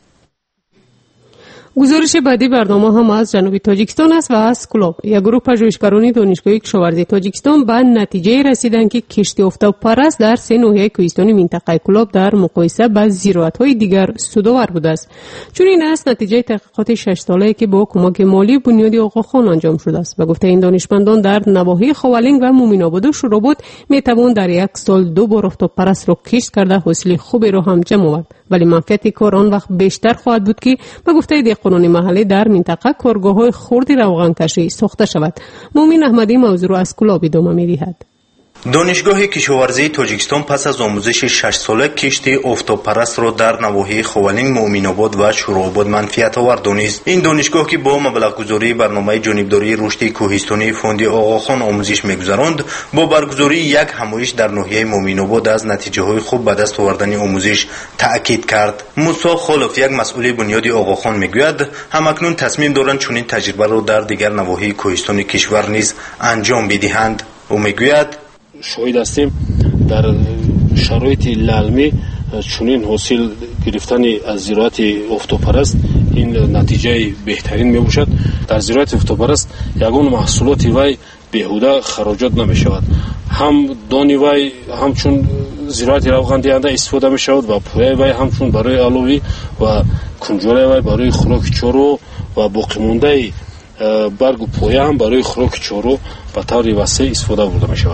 [SPEAKER 2] گزارش بعدی برنامه هم از جنوبی تاجیکستان است و از کلوب. یک گروه پژوهشگران دانشگاه کشاورزی تاجیکستان به نتیجه رسیدند که کشتی آفتابپرست در 3 ناحیه کوهستانی منطقه کلوب در مقایسه با زراعت‌های دیگر سودآور بوده است. چون این است نتیجه تحقیقات 6 ساله‌ای که با کمک مالی بنیادی آقاخان انجام شده است. به گفته این دانشمندان در نواحی خوالنگ و مومین‌آباد و شوراباد میتوان در یک سال 2 بار آفتابپرست را کشت کرده حاصل خوبی را هم جمع آورد، ولی منفعت کار آن وقت بیشتر خواهد بود که به گفته قانون محلی در منطقه کارگاه‌های خرد روغن کشی ساخته شود. مومین احمدی موضوع را از کلاب ادامه می‌دهد.
[SPEAKER 23] دانشگاه کشاورزی تاجیکستان پس از آموزش 6 ساله کشتی آفتابپرست را در نواحی خوالنگ، مومین‌آباد و شوراباد منفعت آور دانست. این دانشگاه که با مبلغ‌گذاری برنامه جانبداری رشد کوهستانی فوند آقاخان آموزش می‌گذراند، با برگزاری یک همایش در ناحیه مومین‌آباد از نتیجه‌های خوب به دست آوردن آموزش تأکید کرد. موسی خالف، یک مسئول بنیاد آقاخان، می‌گوید همکنون تصمیم دارند چنین تجربه را در دیگر نواحی کوهستان کشور نیز انجام بدهند. او می‌گوید
[SPEAKER 24] شاهد هستیم در شرایط للمی چنین حاصل گرفتن از زراعت آفتابپرست این نتیجه بهترین می باشد. در زراعت آفتابپرست یگان محصولات وی بیهوده خراجات نمی شود. هم دانی وی همچون زراعت روغن دهنده استفاده می شود و پویه وی همچون برای علوی و کنجوره وی برای خوراک چارو و باقی مانده برگ و پویه هم برای خوراک چارو به طور وسیع استفاده برده می شود.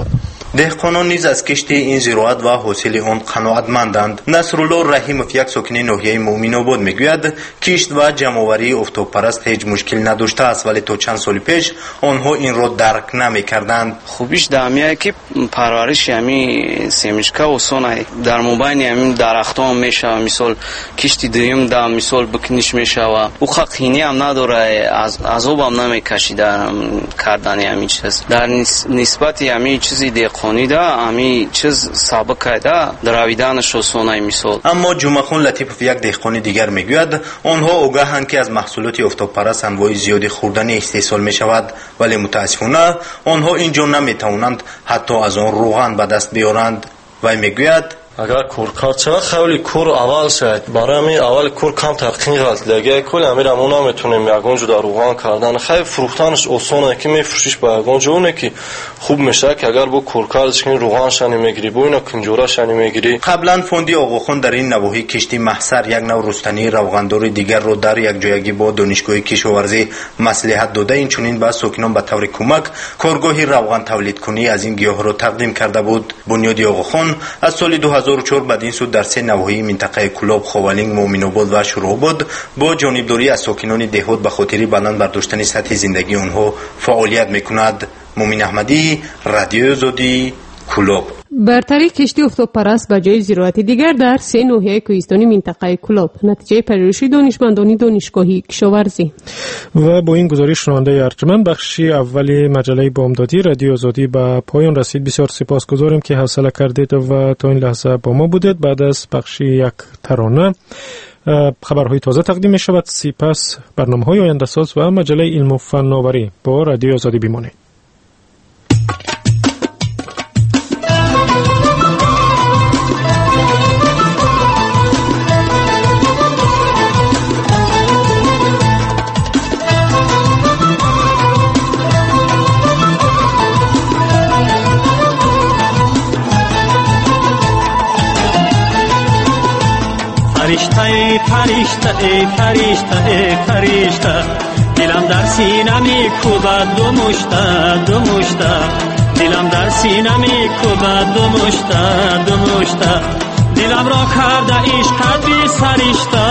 [SPEAKER 23] دهقانان نیز از کشت این زراعت و حاصل آن قناعتمندند. نصرالله رحیمов یک ساکن ناحیه مومن آباد میگوید کشت و جمعآوری آفتاب پرست هیچ مشکل نداشته است، ولی تا چند سال پیش آنها این را درک نمیکردند.
[SPEAKER 10] خوبیش دمیه که پرورش یمی سیمشکا و سونه در مبین یمی درختان میشه، مثال کشتی دریم در مثال بکنیش میشه و او خقینی هم نداره، عذاب هم نمیکشیده کردن یمی چیز. در نسبت یمی چیزی دهقانی ده امی چیز سابقه ده دراویدنش و سونه مثال.
[SPEAKER 23] اما جمعخان لطیفов یک دهقان دیگر میگوید آنها آگاهند که از محصولات آفتاب پرست انواع زیادی خوردنی استحصال می شود، ولی متاسفانه آنها اینجا نمیتوانند حتی از آن روغن به دست بیارند. و میگوید
[SPEAKER 12] اگر کور کار چه خیلی کور اول شد برای می اول کور کم تحقیق است دیگه کل امیرم اونا میتونیم یگانجو در روغن کردن خیلی فروختنش آسانه که میفروشیش با یگانجو اونه که خوب میشه که اگر با کور کارش کنی روغن شنی میگیری با اینا کنجوره شنی میگیری.
[SPEAKER 23] قبلا فوندی آقاخان در این نواحی کشتی محصر یک نوع رستنی روغندار دیگر رو در یک جایگی با دانشگاه کشاورزی مصلحت داده، این چنین به ساکنان به طور کمک کارگاه روغن تولید کنی از این گیاه را تقدیم کرده بود. بنیاد آقاخان از سال 2004 بدین سو در سه نواحی منطقه کلاب، خوالینگ، مومن آباد و شوراباد با جانبداری از ساکنان دهات به خاطر بلند برداشتن سطح زندگی آنها فعالیت میکند. مومن احمدی، رادیو آزادی، کلاب.
[SPEAKER 2] برتری کشتی آفتاب پرست به جای زراعت دیگر در سه ناحیه کوهستانی منطقه کلاب، نتیجه پژوهش دانشمندان دانشگاهی کشاورزی.
[SPEAKER 3] و با این گزارش شنونده ارجمند بخشی اولی مجله بامدادی رادیو آزادی به پایان رسید. بسیار سپاسگزاریم که حوصله کردید و تا این لحظه با ما بودید. بعد از بخشی یک ترانه خبرهای تازه تقدیم می شود. سپس برنامه‌های آینده ساز و مجله علم و فناوری. با رادیو آزادی بمانید.
[SPEAKER 18] فرشته دلم در سینه میکوبد دو مشته دلم در سینه میکوبد دو مشته دلم را کرده عشقت بی سرشته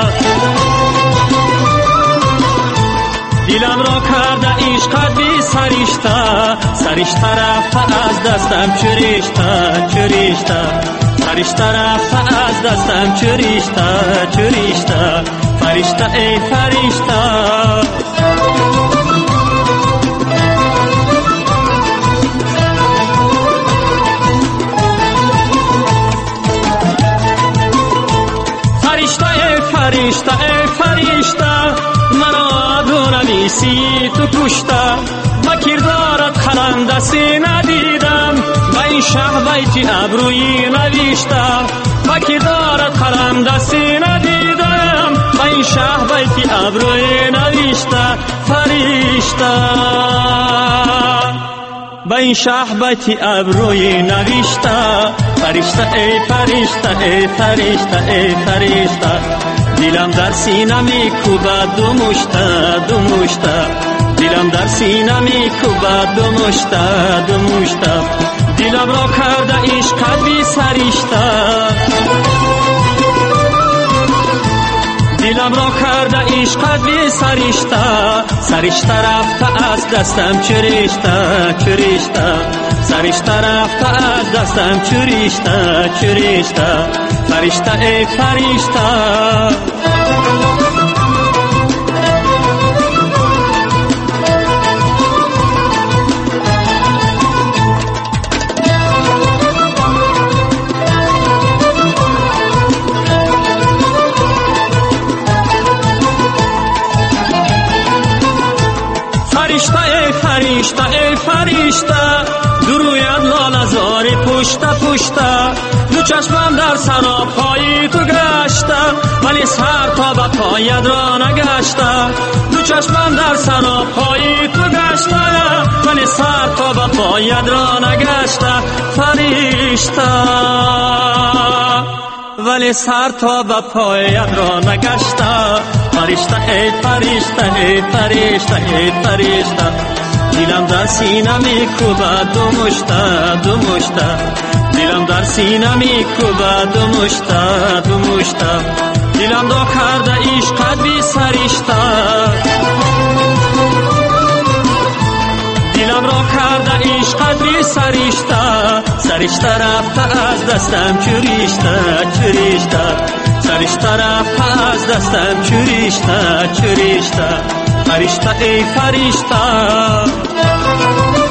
[SPEAKER 18] دلم را کرده عشقت بی سرشته رفته از دستم چریشته فرشته رفته از دستم چریشته فرشته ای فرشته فرشته مرا دونمیسی تو کشته با کردارت خلندسی ندیدم با این شهبیتی ابرویی نوشته با کردارت خلندسی ندیدم با این شهبیتی ابرویی نوشته فرشته با این شهبیتی ابرویی نوشته فرشته ای فرشته دلم در سینه میکوبد دو مشته دلم در سینه میکوبد دو مشته دلم را کرده عشقت بی سرشته دلم را کرده عشقت بی سرشته رفته از دستم چریشته سرشته رفته از دستم چریشته فرشته ای فرشته فرشته دروید لالزاری پشته دو چشمم در سراپایی تو گشته ولی سر تا به پاید را نگشته دو چشمم در سراپایی تو گشته ولی سر تا به پاید را نگشته فرشته ولی سر تا به پاید را نگشته فرشته ای فرشته دلم در سینه میکوبد دو مشته دو مشته دلم در سینه میکوبد دو مشته دو مشته دلم دا کرده عشقت بی سرشته دلم را کرده عشقت بی سرشته سرشته رفته از دستم چریشته چریشته سرشته رفته از دستم چریشته چریشته فرشته ای فرشته